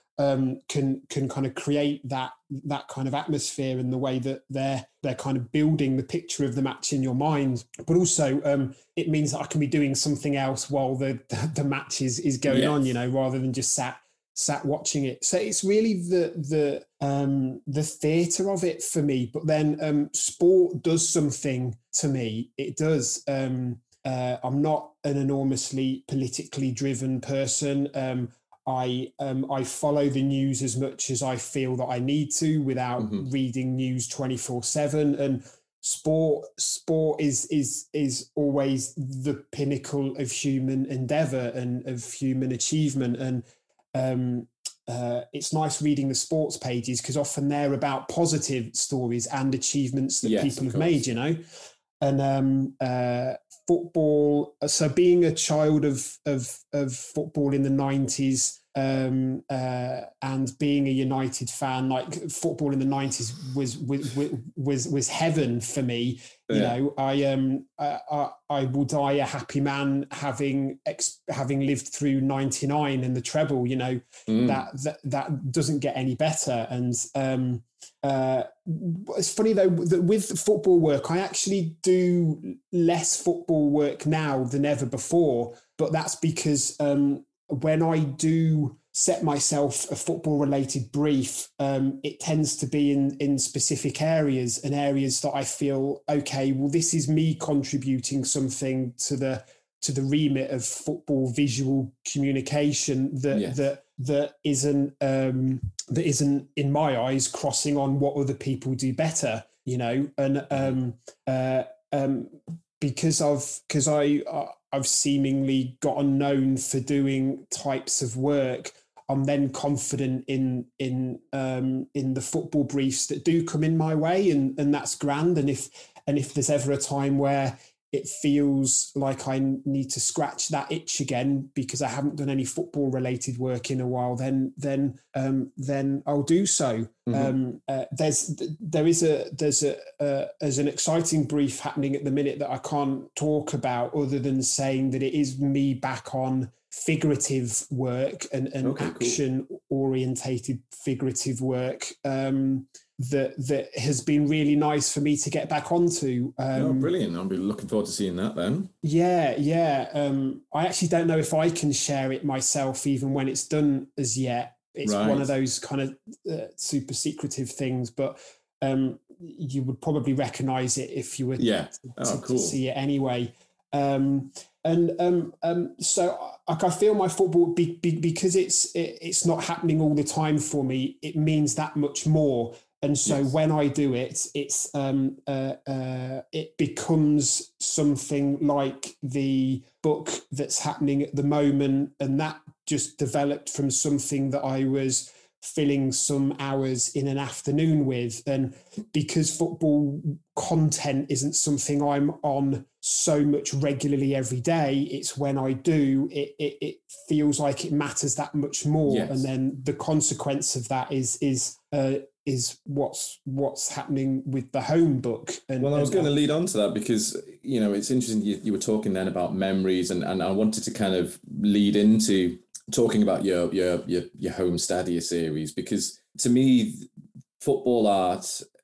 um, can can kind of create that that kind of atmosphere, and the way that they're they're kind of building the picture of the match in your mind. But also, um, it means that I can be doing something else while the the match is is going yes. on, you know, rather than just sat sat watching it. So it's really the the um the theatre of it for me. But then um sport does something to me. It does. Um uh I'm not an enormously politically driven person. Um I um I follow the news as much as I feel that I need to, without mm-hmm. reading news twenty-four seven. And sport sport is is is always the pinnacle of human endeavour and of human achievement. And um uh it's nice reading the sports pages, because often they're about positive stories and achievements that yes, people have made, you know. And um uh football, so being a child of of of football in the nineties, um uh and being a United fan, like football in the nineties was was was was heaven for me. You yeah. know, I um I, I will die a happy man, having ex, having lived through ninety-nine and the treble. You know, mm. that, that that doesn't get any better. And um uh it's funny though that with football work, I actually do less football work now than ever before. But that's because um when I do set myself a football related brief, um, it tends to be in, in specific areas, and areas that I feel, okay, well, this is me contributing something to the to the remit of football visual communication that yes. that that isn't um, that isn't in my eyes crossing on what other people do better, you know. And um, uh, um, because I've because I. Uh, I've seemingly gotten known for doing types of work, I'm then confident in in um, in the football briefs that do come in my way, and and that's grand. And if and if there's ever a time where it feels like I need to scratch that itch again because I haven't done any football related work in a while, then then um, then I'll do so. Mm-hmm. Um, uh, there's there is a there's a uh, there's an exciting brief happening at the minute that I can't talk about, other than saying that it is me back on figurative work and, and okay, action cool. orientated figurative work. Um, that that has been really nice for me to get back onto. Um, oh, brilliant. I'll be looking forward to seeing that then. Yeah, yeah. Um, I actually don't know if I can share it myself, even when it's done as yet. It's right. one of those kind of uh, super secretive things, but um, you would probably recognise it if you were yeah. oh, to, cool. to see it anyway. Um, and um, um, so like I feel my football, be, be, because it's it, it's not happening all the time for me, it means that much more. And so yes. when I do it, it's um, uh, uh, it becomes something like the book that's happening at the moment, and that just developed from something that I was filling some hours in an afternoon with. And because football content isn't something I'm on so much regularly every day, it's when I do, it it, it feels like it matters that much more. Yes. And then the consequence of that is is uh, is what's what's happening with the home book. And, well, I was and, going to lead on to that because, you know, it's interesting you, you were talking then about memories, and, and I wanted to kind of lead into talking about your your your your home Stadia series, because to me, football art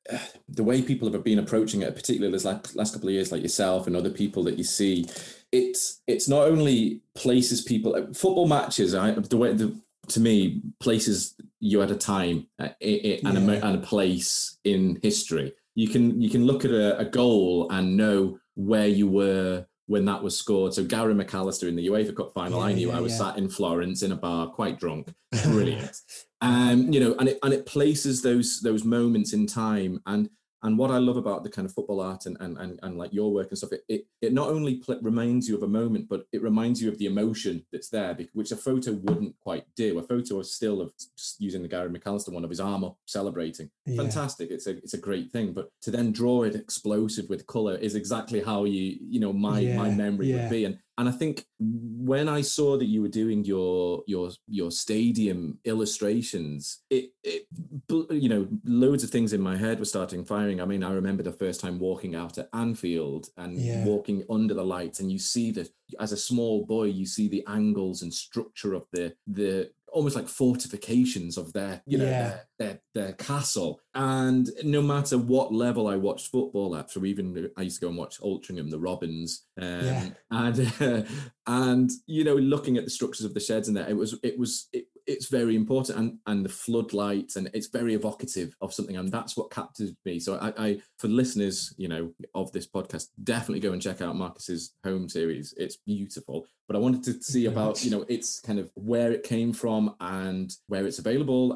uh, the way people have been approaching it, particularly this last, last couple of years, like yourself and other people that you see, it's it's not only places people football matches. I, the way the, to me places you at a time uh, it, and, yeah. a, and a place in history. You can you can look at a, a goal and know where you were when that was scored. So Gary McAllister in the UEFA Cup final, yeah, I knew yeah, I was yeah. sat in Florence in a bar, quite drunk, brilliant. um, you know, and it and it places those those moments in time. And and what I love about the kind of football art and and and, and like your work and stuff, it it, it not only pl- reminds you of a moment, but it reminds you of the emotion that's there, which a photo wouldn't quite do. A photo of still of just using the Gary McAllister one of his arm up celebrating, yeah. fantastic. It's a it's a great thing. But to then draw it explosive with color is exactly how you you know my yeah, my memory yeah. would be. And and I think when I saw that you were doing your your your stadium illustrations, it it you know loads of things in my head were starting firing. I mean, I remember the first time walking out at Anfield and yeah. walking under the lights, and you see that as a small boy, you see the angles and structure of the the almost like fortifications of their you know yeah. their, their their castle. And no matter what level I watched football at, so even I used to go and watch Altrincham, the Robins, um, yeah. and uh, and you know looking at the structures of the sheds in there, it was it was it, it's very important, and and the floodlights, and it's very evocative of something, and that's what captured me. So I, I for listeners, you know, of this podcast, definitely go and check out Marcus's home series. It's beautiful. But I wanted to see about, you know, it's kind of where it came from and where it's available.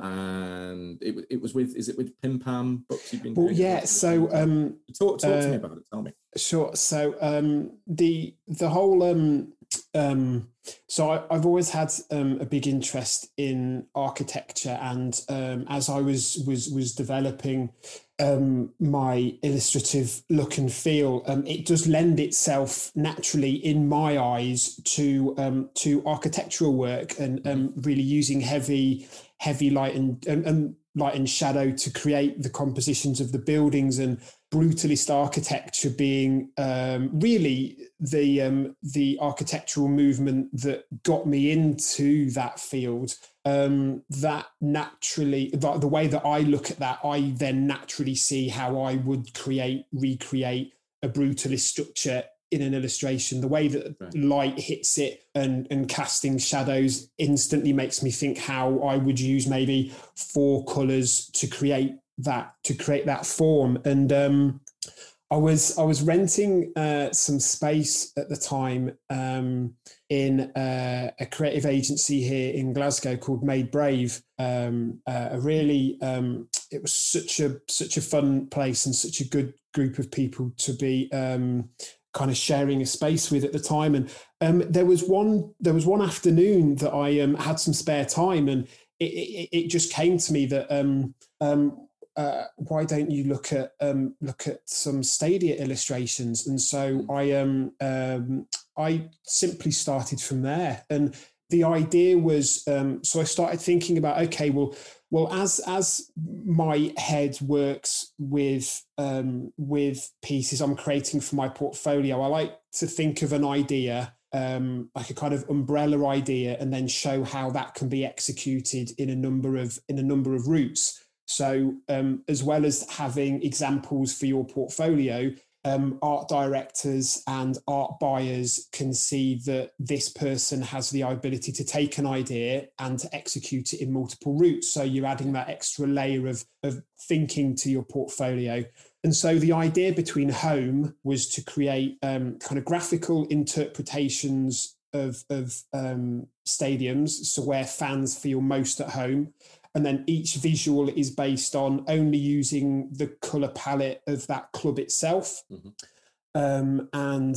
And it it was with, is it with Pim Pam Books you've been well, doing? Yeah, so... Um, talk talk uh, to me about it, tell me. Sure. So um, the the whole... Um, um, so I, I've always had um, a big interest in architecture. And um, as I was was was developing... Um, my illustrative look and feel, um, it does lend itself naturally in my eyes to um, to architectural work and um, really using heavy heavy light and, and, and light and shadow to create the compositions of the buildings, and brutalist architecture being um, really the um, the architectural movement that got me into that field. Um, that naturally, the, the way that I look at that, I then naturally see how I would create, recreate a brutalist structure in an illustration. The way that right. light hits it and, and casting shadows instantly makes me think how I would use maybe four colours to create that, to create that form. And um, I was I was renting uh, some space at the time um, in uh, a creative agency here in Glasgow called Made Brave. Um, uh, a really um, it was such a such a fun place and such a good group of people to be um, kind of sharing a space with at the time. And um, there was one there was one afternoon that I um, had some spare time, and it, it, it just came to me that. Um, um, Uh, why don't you look at um, look at some stadia illustrations? And so I um, um, I simply started from there. And the idea was, um, so I started thinking about, okay, well, well, as as my head works with um, with pieces I'm creating for my portfolio, I like to think of an idea, um, like a kind of umbrella idea, and then show how that can be executed in a number of in a number of routes. So um, as well as having examples for your portfolio, um, art directors and art buyers can see that this person has the ability to take an idea and to execute it in multiple routes. So you're adding that extra layer of, of thinking to your portfolio. And so the idea between Home was to create um, kind of graphical interpretations of, of um, stadiums, so where fans feel most at home. And then each visual is based on only using the colour palette of that club itself. Mm-hmm. Um, and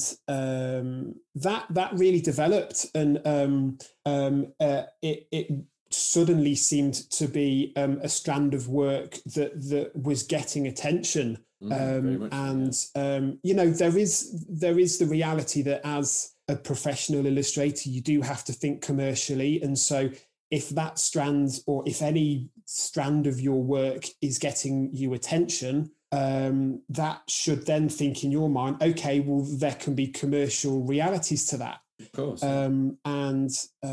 um, that that really developed, and um, um, uh, it, it suddenly seemed to be um, a strand of work that, that was getting attention. Mm, um, and, yeah. um, you know, there is there is the reality that as a professional illustrator, you do have to think commercially. And so if that strand, or if any strand of your work is getting you attention, um, that should then think in your mind, okay, well, there can be commercial realities to that. Of course. Um, and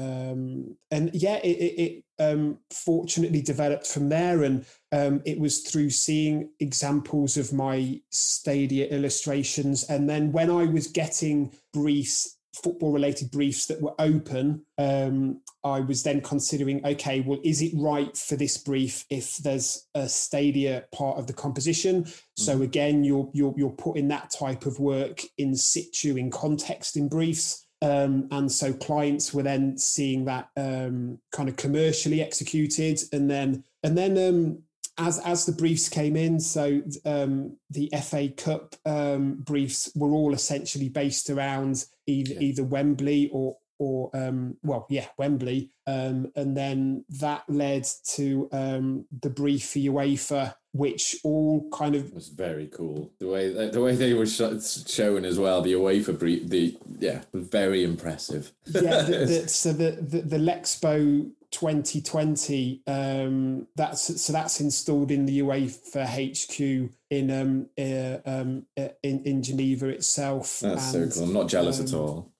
um, and yeah, it, it, it um, fortunately developed from there. And um, it was through seeing examples of my stadia illustrations. And then when I was getting briefs, football related briefs that were open, um, I was then considering, okay, well, is it right for this brief if there's a stadia part of the composition? Mm-hmm. So again, you're, you're, you're putting that type of work in situ, in context, in briefs. Um, and so clients were then seeing that um, kind of commercially executed. And then, and then um, as, as the briefs came in, so um, the F A Cup um, briefs were all essentially based around either, yeah. either Wembley or, or um, well, yeah, Wembley. Um, and then that led to um, the brief for UEFA, which all kind of it was very cool. The way the way they were sh- shown as well, the UEFA brief, the yeah, was very impressive. Yeah, the, the, so the the, the Lexpo twenty twenty, um, that's so that's installed in the UEFA H Q in um, uh, um uh, in in Geneva itself. That's and, so cool. I'm not jealous um, at all.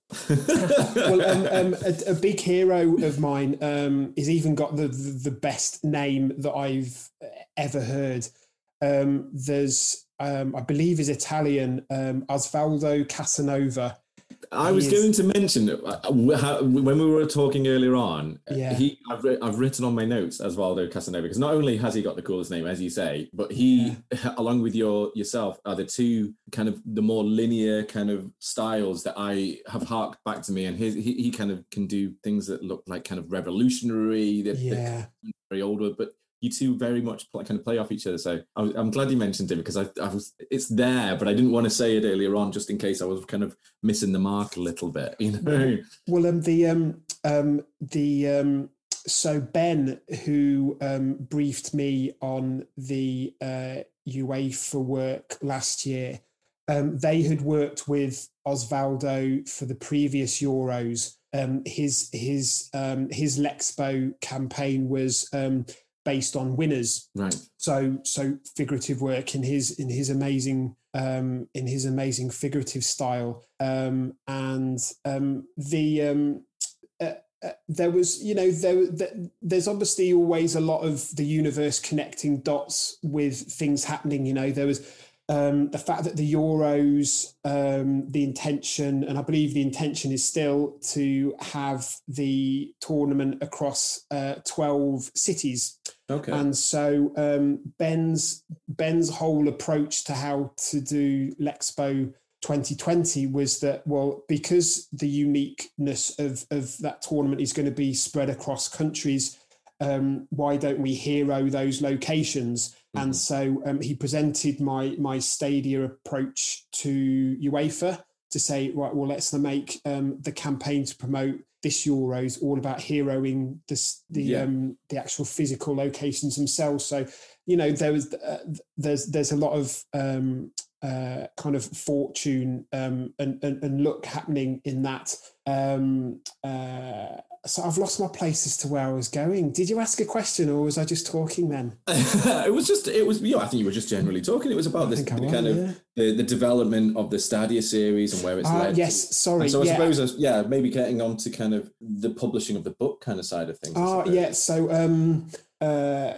well, um, um, a, a big hero of mine um, has even got the, the the best name that I've ever heard. Um, there's, um, I believe, is Italian, um, Osvaldo Casanova. I was going to mention how, when we were talking earlier on, yeah. he I've, I've written on my notes Osvaldo Casanova, because not only has he got the coolest name, as you say, but he, yeah. along with your yourself, are the two kind of the more linear kind of styles that I have harked back to me. And his, he he kind of can do things that look like kind of revolutionary, that, yeah. that very old, but you two very much kind of play off each other. So I was, I'm glad you mentioned it, because I, I was, it's there, but I didn't want to say it earlier on, just in case I was kind of missing the mark a little bit, you know? Well, um, the, um, um, the, um, so Ben, who um, briefed me on the uh, UEFA work last year, um, they had worked with Osvaldo for the previous Euros. Um, his, his, um, his Lexpo campaign was, um, based on winners, right? So, so figurative work in his in his amazing um, in his amazing figurative style, um, and um, the um, uh, uh, there was, you know, there, there there's obviously always a lot of the universe connecting dots with things happening. You know, there was um, the fact that the Euros, um, the intention, and I believe the intention is still to have the tournament across uh, twelve cities. Okay. And so um, Ben's Ben's whole approach to how to do Lexpo twenty twenty was that, well, because the uniqueness of, of that tournament is going to be spread across countries, um, why don't we hero those locations? Mm-hmm. And so um, he presented my my Stadia approach to UEFA to say, right, well, let's make um, the campaign to promote this Euros all about heroing this, the yeah. um, the actual physical locations themselves. So, you know, there was uh, there's there's a lot of um, uh, kind of fortune um, and, and and look happening in that. Um, uh, so I've lost my place as to where I was going. Did you ask a question, or was I just talking then? It was just, it was, you know, I think you were just generally talking. It was about this the was, kind of yeah. the, the development of the Stadia series and where it's uh, led. Yes, to. sorry. And so I yeah. suppose, yeah, maybe getting on to kind of the publishing of the book kind of side of things. Oh, uh, yeah. So, um, uh,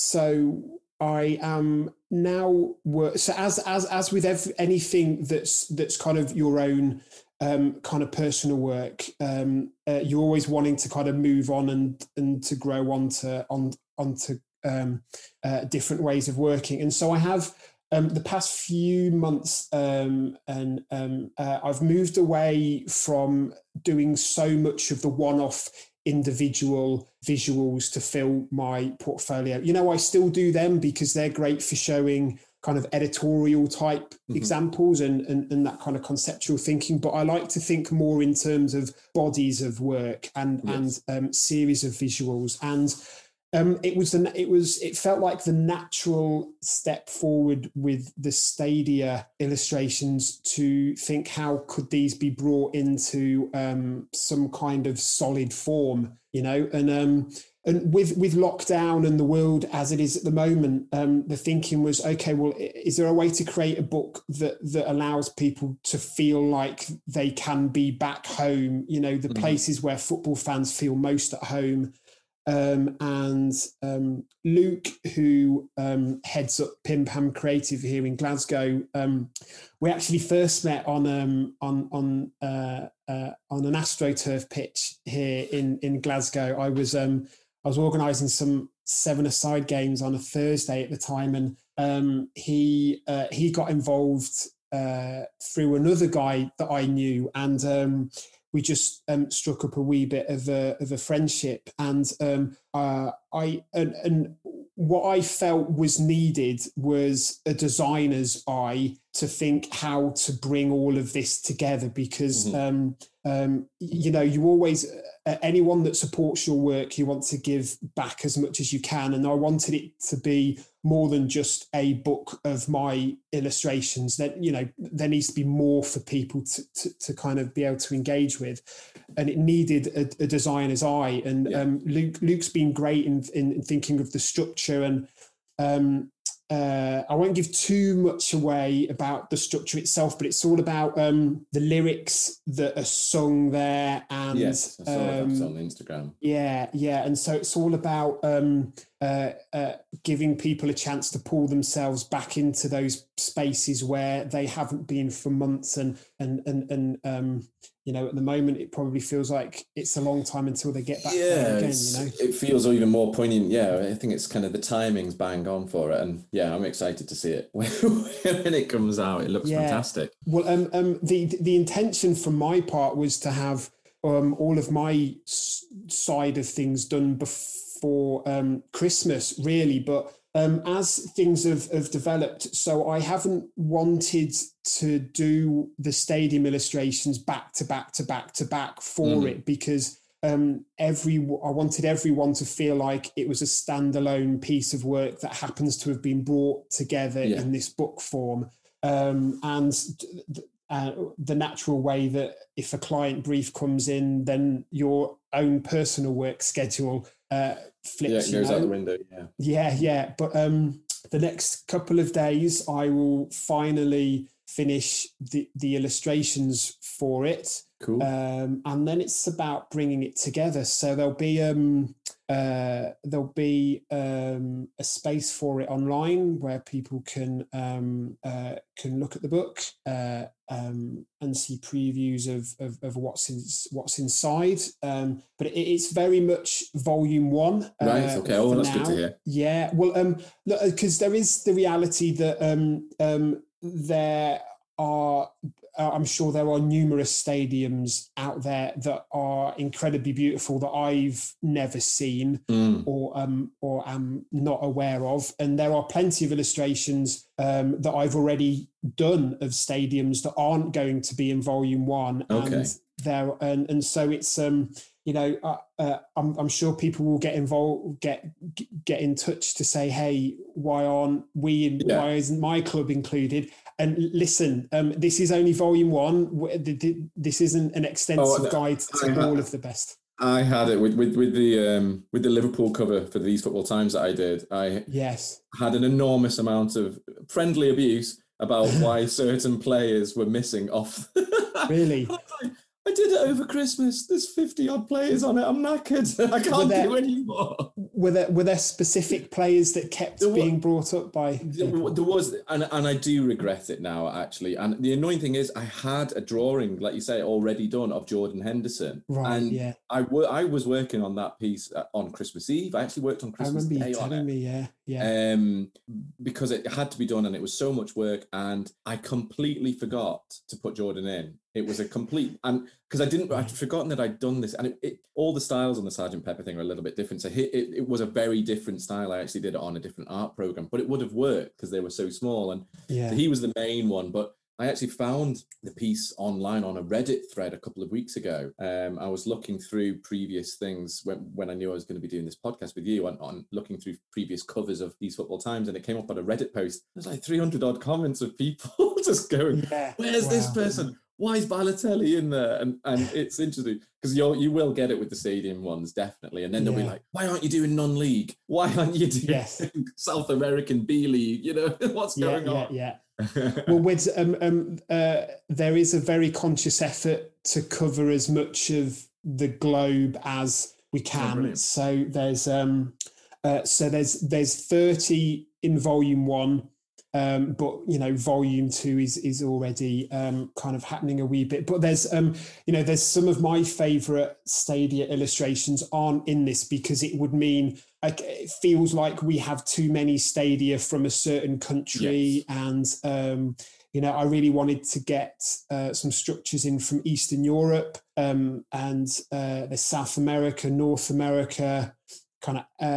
so I am now work. So as as as with every, anything that's that's kind of your own. Um, kind of personal work, um, uh, you're always wanting to kind of move on and and to grow onto on onto um, uh, different ways of working. And so I have um, the past few months, um, and um, uh, I've moved away from doing so much of the one-off individual visuals to fill my portfolio. You know, I still do them because they're great for showing kind of editorial type mm-hmm. examples and, and and that kind of conceptual thinking, but I like to think more in terms of bodies of work and yes. and um, series of visuals. And um, it was the it was it felt like the natural step forward with the Stadia illustrations to think, how could these be brought into um, some kind of solid form, you know? And um, and with with lockdown and the world as it is at the moment, um, the thinking was, okay, well, is there a way to create a book that that allows people to feel like they can be back home? You know, the mm-hmm. places where football fans feel most at home. Um, and um, Luke, who um, heads up Pim Pam Creative here in Glasgow, um, we actually first met on um, on on uh, uh, on an AstroTurf pitch here in in Glasgow. I was um, I was organising some seven-a-side games on a Thursday at the time, and um, he uh, he got involved uh, through another guy that I knew, and. Um, we just um, struck up a wee bit of a of a friendship, and um, uh, I and, and what I felt was needed was a designer's eye to think how to bring all of this together, because mm-hmm. um, um, you know, you always uh, anyone that supports your work, you want to give back as much as you can, and I wanted it to be more than just a book of my illustrations. That, you know, there needs to be more for people to, to, to kind of be able to engage with, and it needed a, a designer's eye. And yeah. um, Luke, Luke's been great in, in thinking of the structure, and um, uh, I won't give too much away about the structure itself, but it's all about um, the lyrics that are sung there. And yes, I saw um, that on Instagram. Yeah, yeah, and so it's all about um, uh, uh, giving people a chance to pull themselves back into those spaces where they haven't been for months, and and and and um, you know, at the moment it probably feels like it's a long time until they get back yeah, there again. You know, it feels even more poignant. Yeah, I think it's kind of the timing's bang on for it, and yeah, I'm excited to see it when it comes out. It looks yeah. fantastic. Well, um, um, the the intention from my part was to have um all of my side of things done before um Christmas, really, but. Um, as things have, have developed, so I haven't wanted to do the stadium illustrations back to back to back to back for mm. it, because um, every I wanted everyone to feel like it was a standalone piece of work that happens to have been brought together yeah. in this book form. Um, and th- uh, the natural way that if a client brief comes in, then your own personal work schedule uh, flips. Yeah, it goes you know? out the window. Yeah, yeah, yeah. But um, the next couple of days, I will finally finish the the illustrations for it. Cool. Um, and then it's about bringing it together. So there'll be um, uh, there'll be um, a space for it online where people can um, uh, can look at the book uh, um, and see previews of of, of what's in, what's inside. Um, but it, it's very much volume one. Right. Uh, okay. Oh, that's now. Good to hear. Yeah. Well, um, because there is the reality that um, um, there are. Uh, I'm sure there are numerous stadiums out there that are incredibly beautiful that I've never seen mm. or um, or am not aware of, and there are plenty of illustrations um, that I've already done of stadiums that aren't going to be in volume one. Okay. And there and and so it's um you know uh, uh, I'm I'm sure people will get involved, get get in touch to say, hey, why aren't we? In, yeah. Why isn't my club included? And listen, um, this is only volume one. This isn't an extensive oh, guide to had, all of the best. I had it with with, with the um, with the Liverpool cover for These Football Times that I did. I yes had an enormous amount of friendly abuse about why certain players were missing off. Really? I did it over Christmas. There's fifty odd players on it. I'm knackered. I can't there, do anymore. Were there were there specific players that kept there being was, brought up by? There, there was, and and I do regret it now, actually. And the annoying thing is, I had a drawing, like you say, already done of Jordan Henderson. Right. And yeah. I, w- I was working on that piece on Christmas Eve. I actually worked on Christmas I remember Day you telling on it. me, yeah, yeah. Um, because it had to be done, and it was so much work, and I completely forgot to put Jordan in. It was a complete, and because I didn't, I'd forgotten that I'd done this, and it, it, all the styles on the Sergeant Pepper thing are a little bit different. So it, it, it was a very different style. I actually did it on a different art program, but it would have worked because they were so small. And yeah. so he was the main one, but I actually found the piece online on a Reddit thread a couple of weeks ago. Um, I was looking through previous things when, when I knew I was going to be doing this podcast with you, on, on looking through previous covers of These Football Times, and it came up on a Reddit post. There's like three hundred odd comments of people just going, yeah. where's wow. this person? why is Balotelli in there? And and it's interesting because you you will get it with the stadium ones, definitely. And then they'll yeah. be like, why aren't you doing non-league? Why aren't you doing yes. South American B League? You know, what's yeah, going yeah, on? Yeah, well, with, um, um, uh, there is a very conscious effort to cover as much of the globe as we can. Oh, so there's um, uh, so there's there's thirty in volume one. Um, but, you know, volume two is is already um, kind of happening a wee bit. But there's, um, you know, there's some of my favourite Stadia illustrations aren't in this because it would mean like it feels like we have too many Stadia from a certain country. Yes. And, um, you know, I really wanted to get uh, some structures in from Eastern Europe um, and uh, there's South America, North America, kind of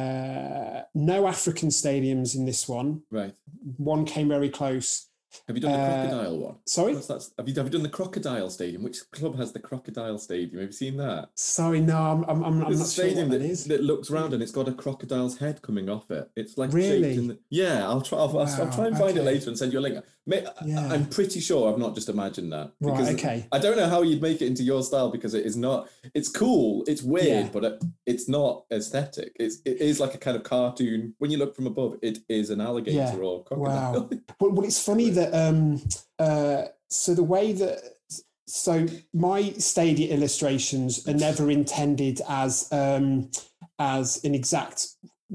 uh, no African stadiums in this one. Right. One came very close. Have you done the uh, crocodile one? Sorry? What's that? Have you, have you done the crocodile stadium? Which club has the crocodile stadium? Have you seen that? Sorry, no, I'm, I'm, I'm not a sure stadium what that, that is. that looks round and it's got a crocodile's head coming off it. It's like really? In the, yeah, I'll try. I'll, wow, I'll try and find okay. it later and send you a link. Yeah. I'm pretty sure I've not just imagined that. Right. Okay. I don't know how you'd make it into your style because it is not. It's cool. It's weird, yeah. but it, it's not aesthetic. It's it is like a kind of cartoon. When you look from above, it is an alligator yeah. or a crocodile. Wow. well, well, it's funny that um uh so the way that so my Stadia illustrations are never intended as um as an exact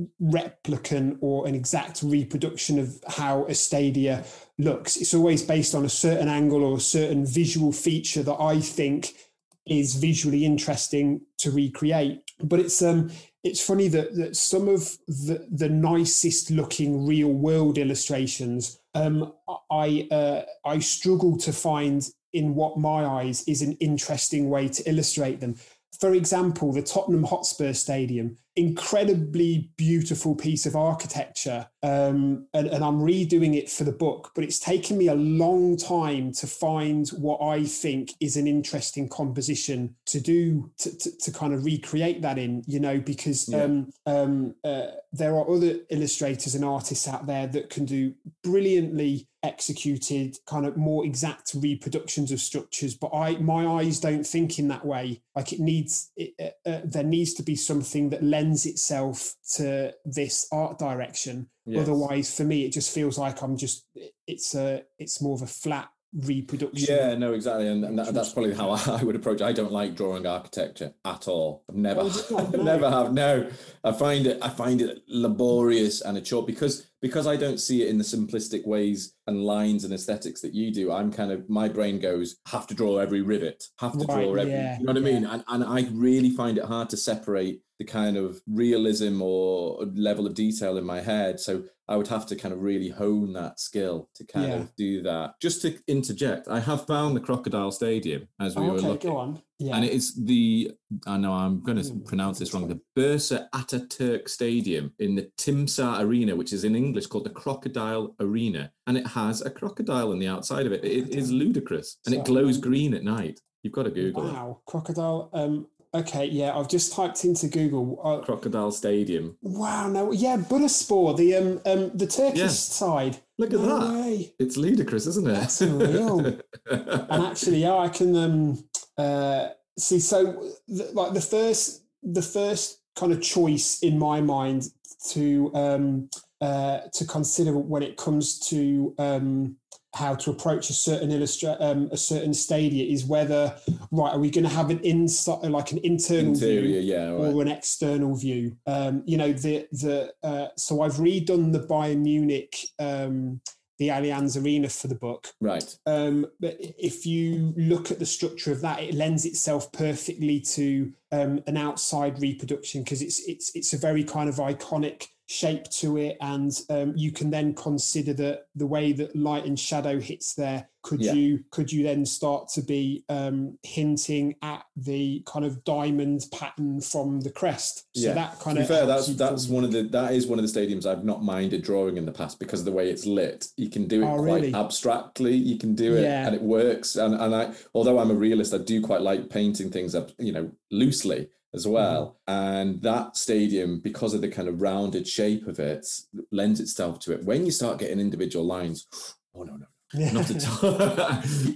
replicant or an exact reproduction of how a Stadia looks. It's always based on a certain angle or a certain visual feature that I think is visually interesting to recreate. But it's um it's funny that, that some of the, the nicest looking real world illustrations um I uh, I struggle to find in what my eyes is an interesting way to illustrate them. For example, the Tottenham Hotspur Stadium, incredibly beautiful piece of architecture. Um, and, and I'm redoing it for the book, but it's taken me a long time to find what I think is an interesting composition to do, to, to, to kind of recreate that in, you know, because yeah. um, um, uh, there are other illustrators and artists out there that can do brilliantly executed kind of more exact reproductions of structures, but I my eyes don't think in that way. Like it needs it, uh, uh, there needs to be something that lends itself to this art direction. Yes. Otherwise for me it just feels like I'm just it's a it's more of a flat reproduction. Yeah, no, exactly, and, and that, that's probably how I would approach it. I don't like drawing architecture at all. I've never, oh, no. never have. No, I find it, I find it laborious and a chore because because I don't see it in the simplistic ways and lines and aesthetics that you do. I'm kind of my brain goes have to draw every rivet, have to right, draw every. Yeah, you know what yeah. I mean? And and I really find it hard to separate the kind of realism or level of detail in my head. So I would have to kind of really hone that skill to kind yeah. of do that. Just to interject, I have found the Crocodile Stadium as we oh, okay, were looking. Go on. Yeah. And it's the, I know I'm going to pronounce this wrong, the Bursa Ataturk Stadium in the Timsah Arena, which is in English called the Crocodile Arena. And it has a crocodile on the outside of it. It is ludicrous. And it glows green at night. You've got to Google wow. it. Wow, crocodile. Um, okay, yeah, I've just typed into Google. Uh, Crocodile Stadium. Wow, no, yeah, Bursaspor, the um, um, the Turkish yeah. side. Look at no that. Way. It's ludicrous, isn't it? That's unreal. And actually, yeah, I can um, uh, see. So, the, like the first, the first kind of choice in my mind to um, uh, to consider when it comes to um, how to approach a certain illustra- um, a certain stadia is whether, right, are we going to have an inside, like an internal Interior, view yeah, right. or an external view? Um, you know, the the uh, so I've redone the Bayern Munich, um, the Allianz Arena for the book. Right. Um, but if you look at the structure of that, it lends itself perfectly to um, an outside reproduction because it's it's it's a very kind of iconic shape to it, and um, you can then consider that the way that light and shadow hits there. Could yeah. you could you then start to be um, hinting at the kind of diamond pattern from the crest? So yeah. that kind to be of fair, that's that's one of the that is one of the stadiums I've not minded drawing in the past because of the way it's lit. You can do it oh, quite really? abstractly. You can do it, yeah. and it works. And and I, although I'm a realist, I do quite like painting things up, you know, loosely as well. Mm. And that stadium, because of the kind of rounded shape of it, lends itself to it. When you start getting individual lines, oh no, no, not at all.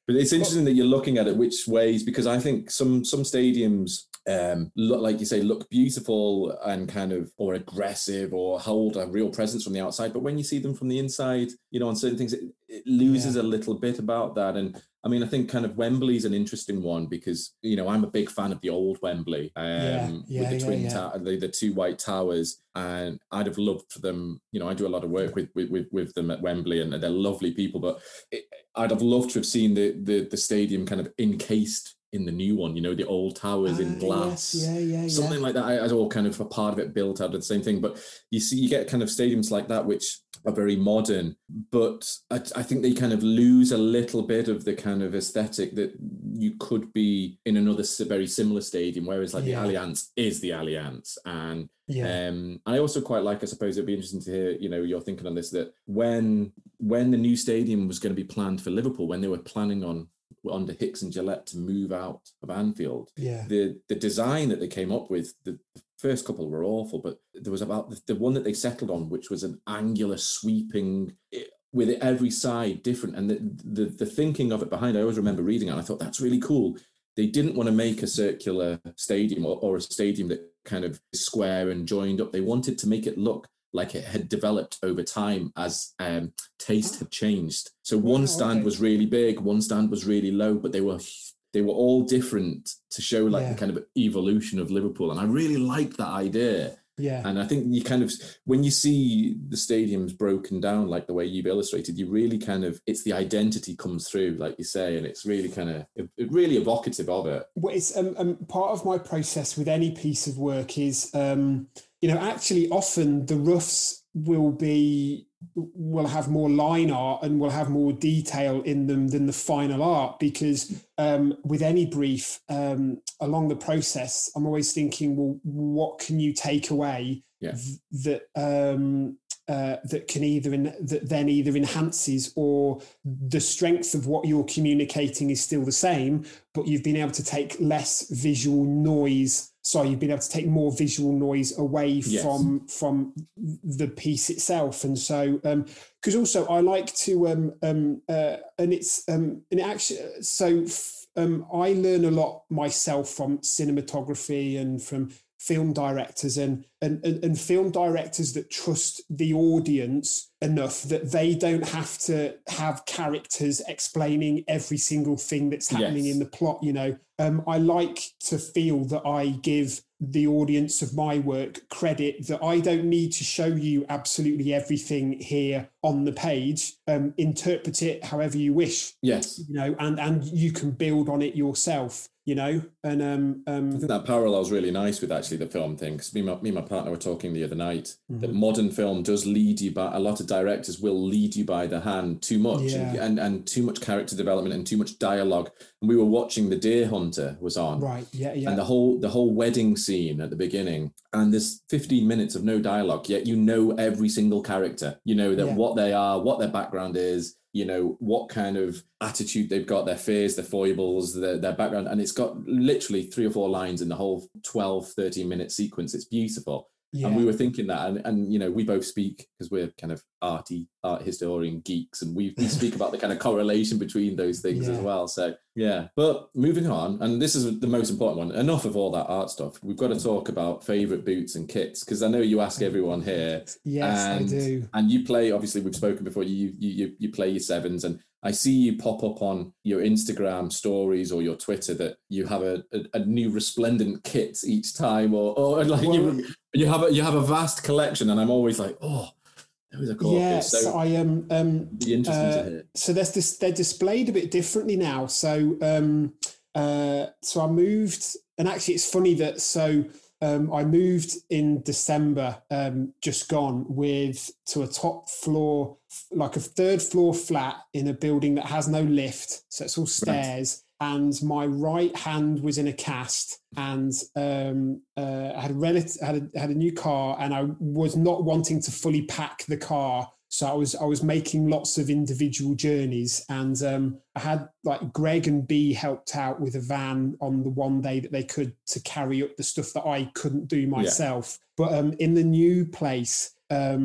But it's interesting that you're looking at it which ways, because I think some some stadiums um, look, like you say, look beautiful and kind of or aggressive or hold a real presence from the outside. But when you see them from the inside, you know, on certain things, it, it loses yeah. a little bit about that. And I mean, I think kind of Wembley's an interesting one because, you know, I'm a big fan of the old Wembley um, yeah, yeah, with the yeah, twin, yeah. Ta- the, the two white towers. And I'd have loved for them, you know, I do a lot of work with with, with them at Wembley and they're lovely people, but it, I'd have loved to have seen the, the, the stadium kind of encased in the new one, you know, the old towers uh, in glass, yes, yeah, yeah, something yeah. like that. I, I all kind of a part of it built out of the same thing. But you see, you get kind of stadiums like that, which are very modern, but I, I think they kind of lose a little bit of the kind of aesthetic that you could be in another very similar stadium, whereas like yeah. the Allianz is the Allianz. And yeah. um, I also quite like, I suppose it'd be interesting to hear, you know, your thinking on this, that when, when the new stadium was going to be planned for Liverpool, when they were planning on under Hicks and Gillette to move out of Anfield, yeah. the the design that they came up with, the first couple were awful, but there was about the, the one that they settled on, which was an angular sweeping with every side different, and the, the the thinking of it behind, I always remember reading it and I thought that's really cool. They didn't want to make a circular stadium or, or a stadium that kind of square and joined up. They wanted to make it look like it had developed over time as um, taste had changed. So one wow, stand okay. was really big, one stand was really low, but they were they were all different to show like yeah. the kind of evolution of Liverpool. And I really liked that idea. Yeah. And I think you kind of, when you see the stadiums broken down like the way you've illustrated, you really kind of, it's the identity comes through, like you say, and it's really kind of, it, it really evocative of it. Well, it's um, um, part of my process with any piece of work is, um, you know, actually often the roughs will be, will have more line art and will have more detail in them than the final art, because um, with any brief um, along the process, I'm always thinking, well, what can you take away yeah. th- that um, uh, that can either in, that then either enhances, or the strength of what you're communicating is still the same, but you've been able to take less visual noise. So you've been able to take more visual noise away yes. from from the piece itself. And so, because um, also I like to, um, um, uh, and it's, um, and it actually, so um, I learn a lot myself from cinematography and from film directors and, and, and, and film directors that trust the audience enough that they don't have to have characters explaining every single thing that's happening yes. in the plot, you know. Um, I like to feel that I give the audience of my work credit, that I don't need to show you absolutely everything here on the page. Um, interpret it however you wish. Yes. You know, and, and you can build on it yourself, you know. And um, um I think that parallel is really nice with actually the film thing, because me, me and my partner were talking the other night mm-hmm. that modern film does lead you by, a lot of directors will lead you by the hand too much yeah. and, and and too much character development and too much dialogue. And we were watching The Deer Hunter was on, right? Yeah, yeah. And the whole the whole wedding scene at the beginning, and there's fifteen minutes of no dialogue, yet you know every single character. You know that yeah. what they are, what their background is, you know, what kind of attitude they've got, their fears, their foibles, their, their background. And it's got literally three or four lines in the whole twelve, thirteen minute sequence. It's beautiful. Yeah. And we were thinking that, and, and you know, we both speak, because we're kind of arty, art historian geeks, and we, we speak about the kind of correlation between those things yeah. as well. So, yeah. But moving on, and this is the most important one, enough of all that art stuff. We've got to talk about favourite boots and kits, because I know you ask everyone here. Yes, and, I do. And you play, obviously, we've spoken before, you, you, you, you play your sevens, and I see you pop up on your Instagram stories or your Twitter that you have a, a, a new resplendent kit each time, or, or like well, you, you have a you have a vast collection, and I'm always like, oh, those are cool. Yeah, so, so I am. Um, um, be interesting uh, to hear. So there's this, they're displayed a bit differently now. So um, uh, so I moved, and actually it's funny that so. Um, I moved in December, um, just gone, with to a top floor, like a third floor flat in a building that has no lift. So it's all stairs. Right. And my right hand was in a cast, and um, uh, I had a, relative, had, a, had a new car, and I was not wanting to fully pack the car. So I was I was making lots of individual journeys, and um, I had like Greg and B helped out with a van on the one day that they could, to carry up the stuff that I couldn't do myself. Yeah. But um, in the new place, um,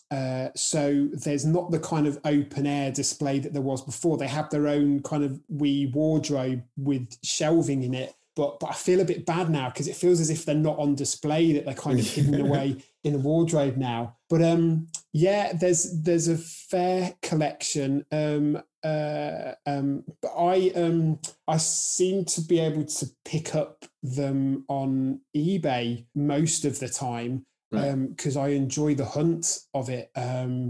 uh, so there's not the kind of open air display that there was before. They have their own kind of wee wardrobe with shelving in it. But but I feel a bit bad now because it feels as if they're not on display, that they're kind of hidden away in the wardrobe now. But um, yeah, there's there's a fair collection. Um, uh, um, but I um, I seem to be able to pick up them on eBay most of the time because right. um, I enjoy the hunt of it. Um,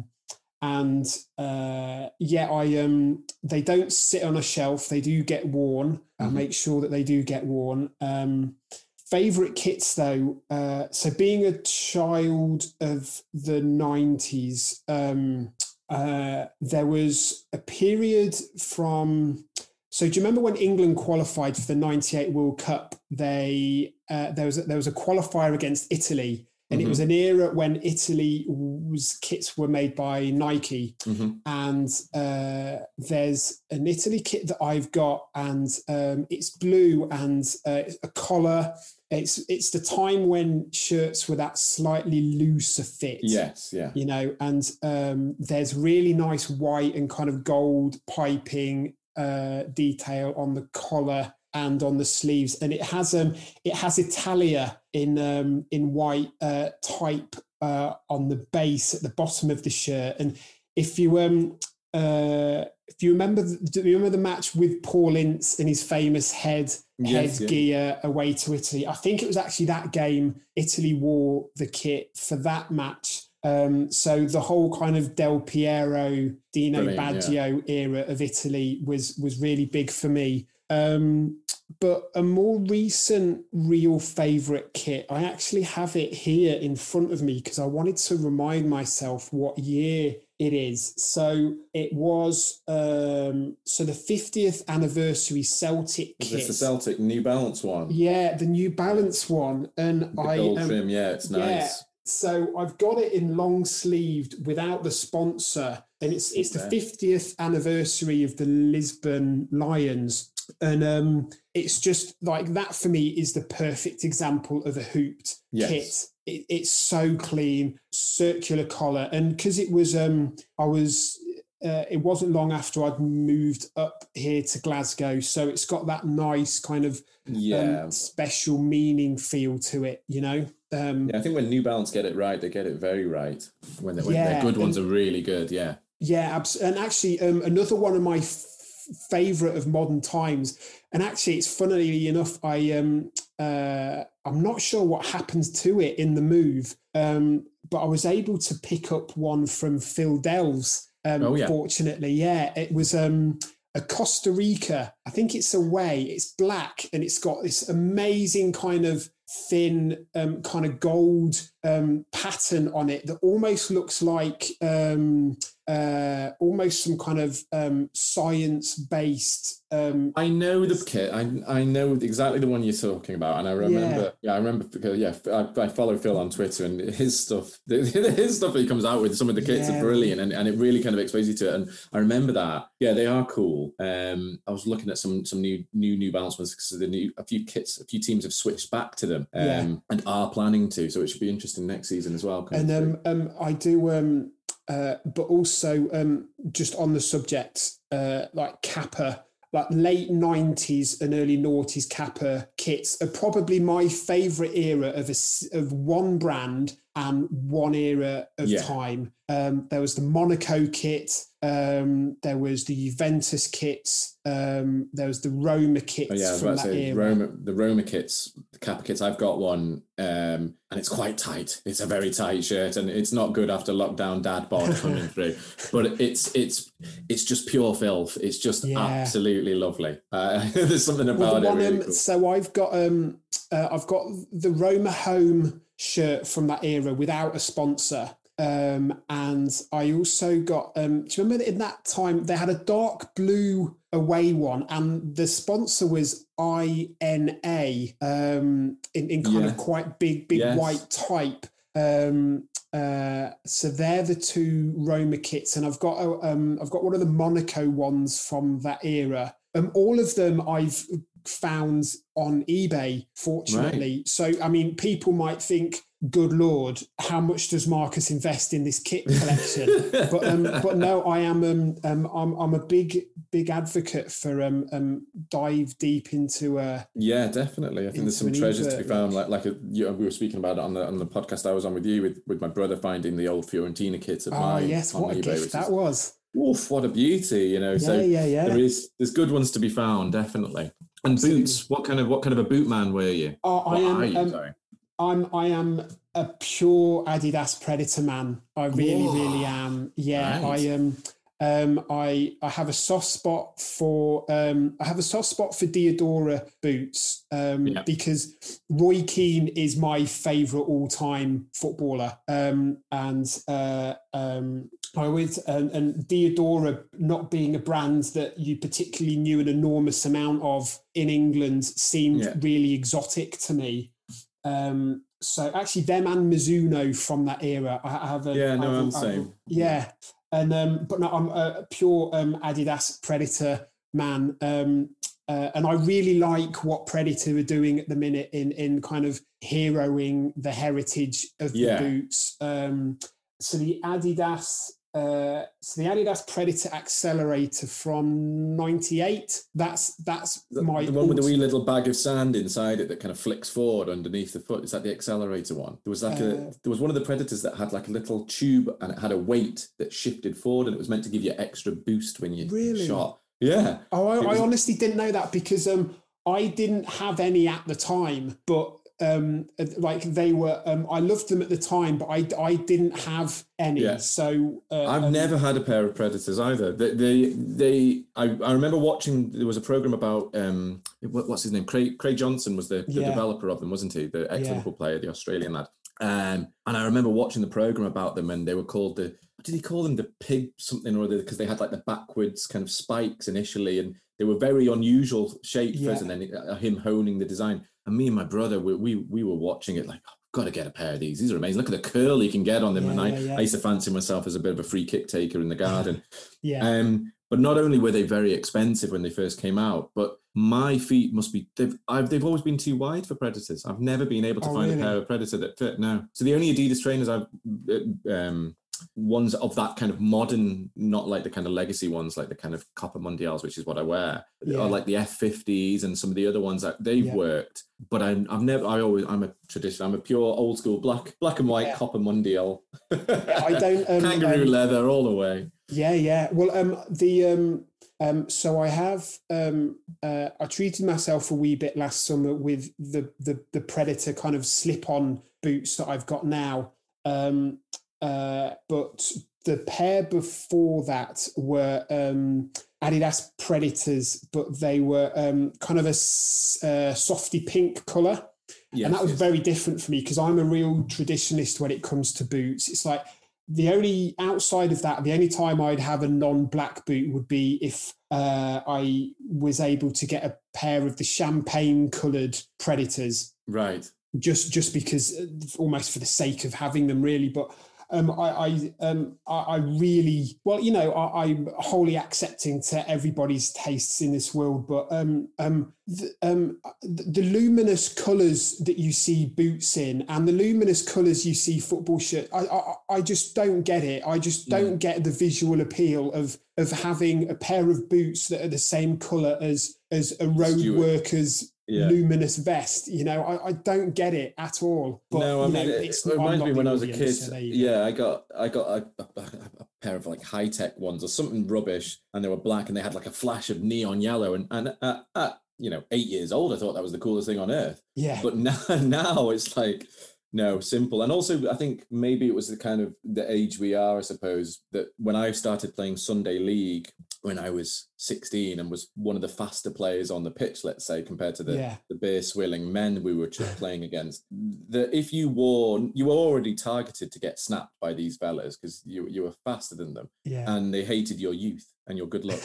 And uh, yeah, I um, they don't sit on a shelf. They do get worn. Mm-hmm. I make sure that they do get worn. Um, favorite kits though. Uh, so being a child of the nineties, um, uh, there was a period from. So do you remember when England qualified for the ninety-eight World Cup? They uh, there was a, there was a qualifier against Italy. And mm-hmm. it was an era when Italy was kits were made by Nike. Mm-hmm. And uh, there's an Italy kit that I've got, and um, it's blue and uh, a collar. It's it's the time when shirts were that slightly looser fit. Yes, yeah. You know, and um, there's really nice white and kind of gold piping uh, detail on the collar and on the sleeves, and it has um it has Italia in um in white uh, type uh, on the base at the bottom of the shirt. And if you um uh if you remember, do you remember the match with Paul Ince and his famous head yes, headgear yeah. away to Italy? I think it was actually that game Italy wore the kit for that match. Um, so the whole kind of Del Piero, Dino Brilliant, Baggio yeah. era of Italy was was really big for me. Um, but a more recent real favourite kit, I actually have it here in front of me because I wanted to remind myself what year it is. So it was um, so the fiftieth anniversary Celtic kit. It's the Celtic New Balance one. Yeah, the New Balance one, and the I gold um, trim. Yeah, it's nice. Yeah, so I've got it in long sleeved without the sponsor, and it's it's okay. the fiftieth anniversary of the Lisbon Lions. And um, it's just like that for me is the perfect example of a hooped yes. kit. It, it's so clean, circular collar. And because it was, um, I was, uh, it wasn't long after I'd moved up here to Glasgow. So it's got that nice kind of yeah. um, special meaning feel to it, you know? Um, yeah, I think when New Balance get it right, they get it very right. When, they, when yeah, their good ones and, are really good, yeah. Yeah, abs- and actually um, another one of my f- favorite of modern times, and actually it's funnily enough I um uh I'm not sure what happens to it in the move, um but I was able to pick up one from Phil Delves um oh, yeah. fortunately. Yeah, it was um a Costa Rica, I think it's away, it's black and it's got this amazing kind of thin um kind of gold um pattern on it that almost looks like um uh almost some kind of um science-based um I know the kit I I know exactly the one you're talking about, and I remember yeah, yeah I remember because yeah I, I follow Phil on Twitter, and his stuff the, his stuff that he comes out with, some of the kits yeah. are brilliant, and, and it really kind of exposes you to it. And I remember that yeah they are cool. um I was looking at some some new new New Balance ones because the new a few kits a few teams have switched back to them um yeah. and are planning to, so it should be interesting next season as well. And um, um I do um Uh, but also um, just on the subject, uh, like Kappa, like late nineties and early noughties Kappa kits are probably my favourite era of a, of one brand and one era of yeah. time. Um, there was the Monaco kit, um, there was the Juventus kits, um, there was the Roma kits oh, yeah, from that say, era. Roma, the Roma kits, the Kappa kits, I've got one, um, and it's quite tight. It's a very tight shirt, and it's not good after lockdown dad bod coming through. But it's it's it's just pure filth. It's just yeah. absolutely lovely. Uh, there's something about well, it. Really um, cool. So I've got um, uh, I've got the Roma home shirt from that era without a sponsor. Um, and I also got, um, do you remember in that time they had a dark blue away one, and the sponsor was I N A um, in, in kind yes. of quite big, big yes. white type. Um, uh, so they're the two Roma kits, and I've got a, um, I've got one of the Monaco ones from that era. Um, all of them I've found on eBay, fortunately. Right. So, I mean, people might think good Lord, how much does Marcus invest in this kit collection? but um, but no, I am um, um I'm I'm a big big advocate for um um dive deep into uh yeah, definitely. I think there's some treasures to be found. Like like a, you know, we were speaking about it on the on the podcast I was on with you with with my brother, finding the old Fiorentina kits at oh mine. yes, what a eBay, gift that is, was. Oof, what a beauty, you know. Yeah, so yeah, yeah. there is there's good ones to be found, definitely. And Absolutely. Boots, what kind of what kind of a boot man were you? Oh, I am. You, um, sorry. I'm I am a pure Adidas Predator man. I really, Whoa. really am. Yeah, right. I am. Um, I I have a soft spot for um, I have a soft spot for Diadora boots um, yeah. because Roy Keane is my favourite all-time footballer, um, and uh, um, I always and, and Diadora not being a brand that you particularly knew an enormous amount of in England seemed yeah. really exotic to me. Um, so actually, them and Mizuno from that era, I have a yeah, no, I have I'm a, the same. Yeah. And um, but no, I'm a pure um, Adidas Predator man, um, uh, and I really like what Predator are doing at the minute in in kind of heroing the heritage of yeah. the boots. Um, so the Adidas, uh, so the Adidas Predator Accelerator from ninety-eight. That's that's the, my the one with the wee little bag of sand inside it that kind of flicks forward underneath the foot. Is that the Accelerator one? There was like uh, a there was one of the Predators that had like a little tube and it had a weight that shifted forward and it was meant to give you extra boost when you really? shot. Yeah. Oh, I, was, I honestly didn't know that because um I didn't have any at the time, but. Um, like they were, um, I loved them at the time, but I, I didn't have any. Yeah. So uh, I've um, never had a pair of Predators either. They, they, they I, I remember watching. There was a program about um, what, what's his name? Craig, Craig Johnson was the, the yeah. developer of them, wasn't he? The ex-Liverpool yeah. player, the Australian lad. Um, and I remember watching the program about them, and they were called the. What did he call them? The pig something or other, because they had like the backwards kind of spikes initially, and they were very unusual shapes, yeah. and then uh, him honing the design. And me and my brother, we we, we were watching it like, oh, I've got to get a pair of these. These are amazing. Look at the curl you can get on them. Yeah, and I, yeah, yeah. I used to fancy myself as a bit of a free kick taker in the garden. yeah. Um, but not only were they very expensive when they first came out, but my feet must be, they've, I've, they've always been too wide for Predators. I've never been able to oh, find really? a pair of Predator that fit. No. So the only Adidas trainers I've, um, ones of that kind of modern, not like the kind of legacy ones, like the kind of Copa Mundials, which is what I wear, yeah. or like the F fifties and some of the other ones that they've yeah. worked. But I'm, I've never, I always, I'm a tradition, I'm a pure old school black, black and white yeah. Copa Mundial. yeah, I don't, um, kangaroo um, leather all the way. Yeah, yeah. Well, um, the, um, um, so I have, um, uh, I treated myself a wee bit last summer with the, the, the Predator kind of slip on boots that I've got now. Um, Uh, but the pair before that were um, Adidas Predators, but they were um, kind of a uh, softy pink colour. Yes, and that was yes. very different for me because I'm a real traditionalist when it comes to boots. It's like the only outside of that, the only time I'd have a non-black boot would be if uh, I was able to get a pair of the champagne coloured Predators. Right. Just, just because almost for the sake of having them really, but Um, I, I, um, I, I really, well, you know, I, I'm wholly accepting to everybody's tastes in this world, but um, um, the, um, the, the luminous colours that you see boots in and the luminous colours you see football shirt, I, I, I just don't get it. I just don't mm. get the visual appeal of of having a pair of boots that are the same colour as as a road Stuart. worker's Yeah. luminous vest. You know, I, I don't get it at all. But, no, I mean, know, it, it reminds me when I was a kid. So yeah, I got I got a, a, a pair of like high tech ones or something rubbish, and they were black, and they had like a flash of neon yellow. And and at, at you know eight years old, I thought that was the coolest thing on earth. Yeah. But now now it's like no, simple. And also, I think maybe it was the kind of the age we are, I suppose, that when I started playing Sunday League when I was sixteen and was one of the faster players on the pitch, let's say, compared to the, yeah. the beer swilling men we were playing against, that if you wore, you were already targeted to get snapped by these fellas because you, you were faster than them. Yeah. And they hated your youth and your good luck.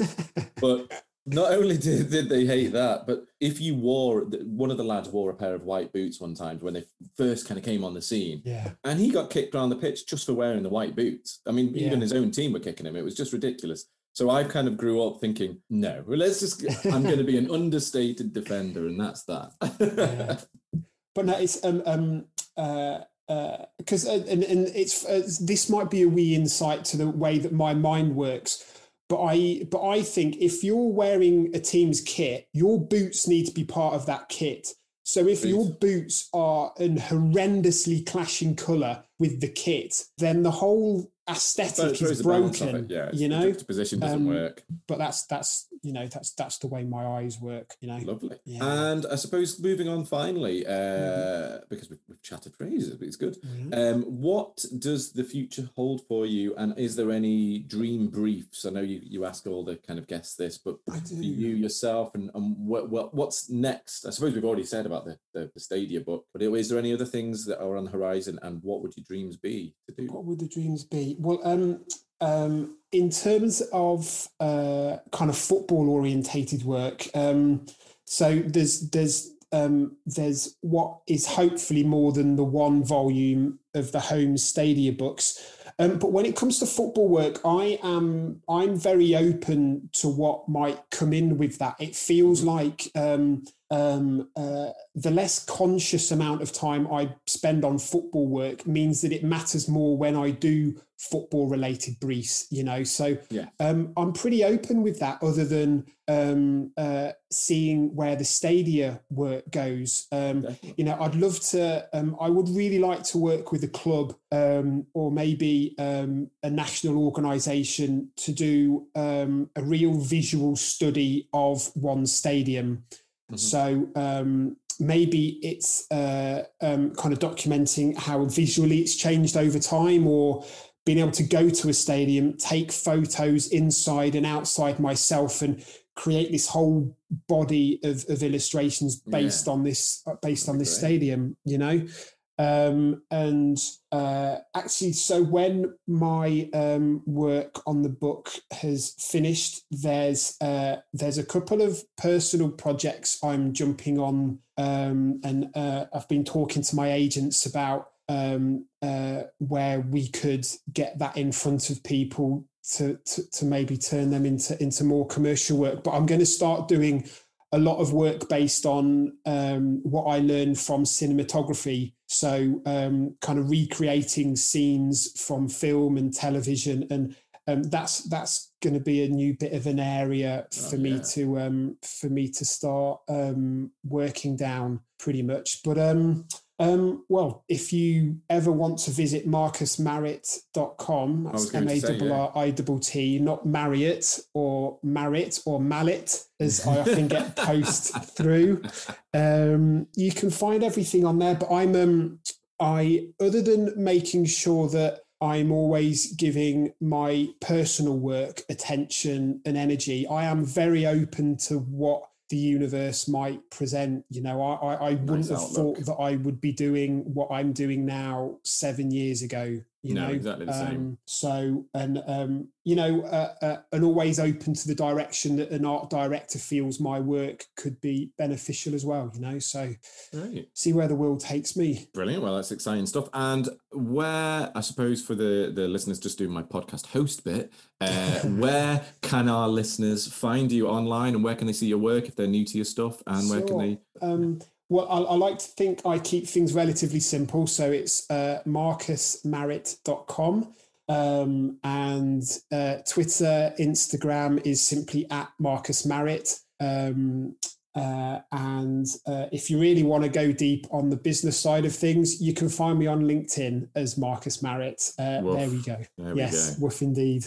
But not only did, did they hate that, but if you wore, one of the lads wore a pair of white boots one time when they first kind of came on the scene. Yeah. And he got kicked around the pitch just for wearing the white boots. I mean, yeah. even his own team were kicking him. It was just ridiculous. So I kind of grew up thinking, no, well, let's just, I'm going to be an understated defender, and that's that. yeah. But no, it's, um, um, uh, because uh, uh, and, and it's uh, this might be a wee insight to the way that my mind works. But I, but I think if you're wearing a team's kit, your boots need to be part of that kit. So if Please. your boots are an horrendously clashing colour with the kit, then the whole aesthetic is broken. Yeah, you know, the position doesn't um, work. But that's that's you know that's that's the way my eyes work. You know, lovely. Yeah. And I suppose moving on finally, uh, mm-hmm. because we've, we've chatted for ages, it's good. Mm-hmm. Um, what does the future hold for you? And is there any dream briefs? I know you you ask all the kind of guests this, but for you yourself, and, and what, what what's next? I suppose we've already said about the, the the Stadia book, but is there any other things that are on the horizon? And what would your dreams be to do? What would the dreams be? Well, um, um, in terms of uh, kind of football orientated work, um, so there's there's um, there's what is hopefully more than the one volume of the home Stadia books. Um, but when it comes to football work, I am I'm very open to what might come in with that. It feels like um, um, uh, the less conscious amount of time I spend on football work means that it matters more when I do football related briefs, you know. So yeah. um, I'm pretty open with that, other than um, uh, seeing where the Stadia work goes. Um, you know, I'd love to, um, I would really like to work with a club um, or maybe um, a national organisation to do um, a real visual study of one stadium. Mm-hmm. So um, maybe it's uh, um, kind of documenting how visually it's changed over time, or being able to go to a stadium, take photos inside and outside myself, and create this whole body of, of illustrations based yeah. on this based That'd on this great. stadium, you know. Um, and uh, actually, so when my um, work on the book has finished, there's uh, there's a couple of personal projects I'm jumping on, um, and uh, I've been talking to my agents about um, uh, where we could get that in front of people to, to to maybe turn them into into more commercial work. But I'm going to start doing a lot of work based on um, what I learned from cinematography. So um, kind of recreating scenes from film and television. And um, that's that's going to be a new bit of an area for oh, me yeah. to um, for me to start um, working down pretty much. But um, um, well, if you ever want to visit marcus marritt dot com, that's M A R R I T T, not Marriott or Marritt or Mallet, as I often get post through. Um, you can find everything on there, but I'm um, I other than making sure that I'm always giving my personal work attention and energy, I am very open to what the universe might present. You know, I, I, I wouldn't nice have outlook. thought that I would be doing what I'm doing now seven years ago. You no, know, exactly the same. Um, so, and um, you know, uh, uh, and always open to the direction that an art director feels my work could be beneficial as well. You know, so right. see where the world takes me. Brilliant. Well, that's exciting stuff. And where, I suppose, for the the listeners, just doing my podcast host bit, uh, where can our listeners find you online, and where can they see your work if they're new to your stuff, and where sure. can they? Um, Well, I, I like to think I keep things relatively simple. So it's uh, marcus marritt dot com. Um, and uh, Twitter, Instagram is simply at Marcus Marritt. Um, uh, and uh, if you really want to go deep on the business side of things, you can find me on LinkedIn as Marcus Marritt. Uh, there we go. There yes, we go. Woof indeed.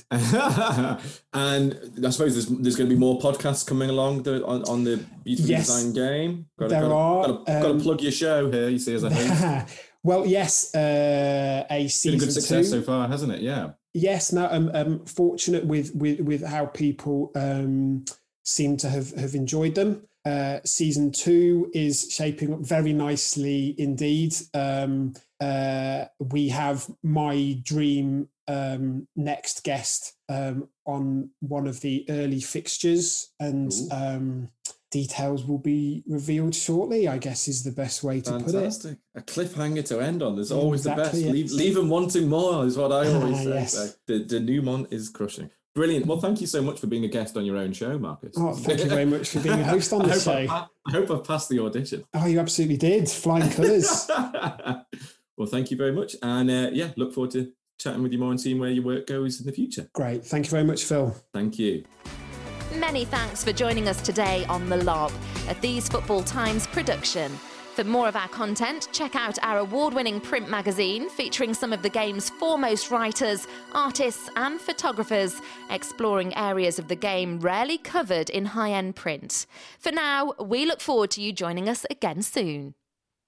And I suppose there's, there's going to be more podcasts coming along the, on, on the Beautifully yes, Designed Game. Got there to, are. Got to, um, got to plug your show here, you see, as a host. Well, yes, uh, a season Been a good success two. so far, hasn't it? Yeah. Yes, no, I'm, I'm fortunate with, with, with how people um, seem to have, have enjoyed them. Uh, season two is shaping up very nicely indeed. Um, uh, we have my dream um, next guest um, on one of the early fixtures, and um, details will be revealed shortly, I guess is the best way to Fantastic. put it. A cliffhanger to end on. There's always exactly the best. Leave, it. leave them wanting more is what I always say. Yes. So the, the Newmont is crushing. Brilliant. Well, thank you so much for being a guest on your own show, Marcus. Oh, thank you very much for being a host on the show. I, I hope I've passed the audition. Oh, you absolutely did. Flying colours. Well, Well, thank you very much. And uh, yeah, look forward to chatting with you more and seeing where your work goes in the future. Great. Thank you very much, Phil. Thank you. Many thanks for joining us today on The Lob, a These Football Times production. For more of our content, check out our award-winning print magazine featuring some of the game's foremost writers, artists and photographers, exploring areas of the game rarely covered in high-end print. For now, we look forward to you joining us again soon.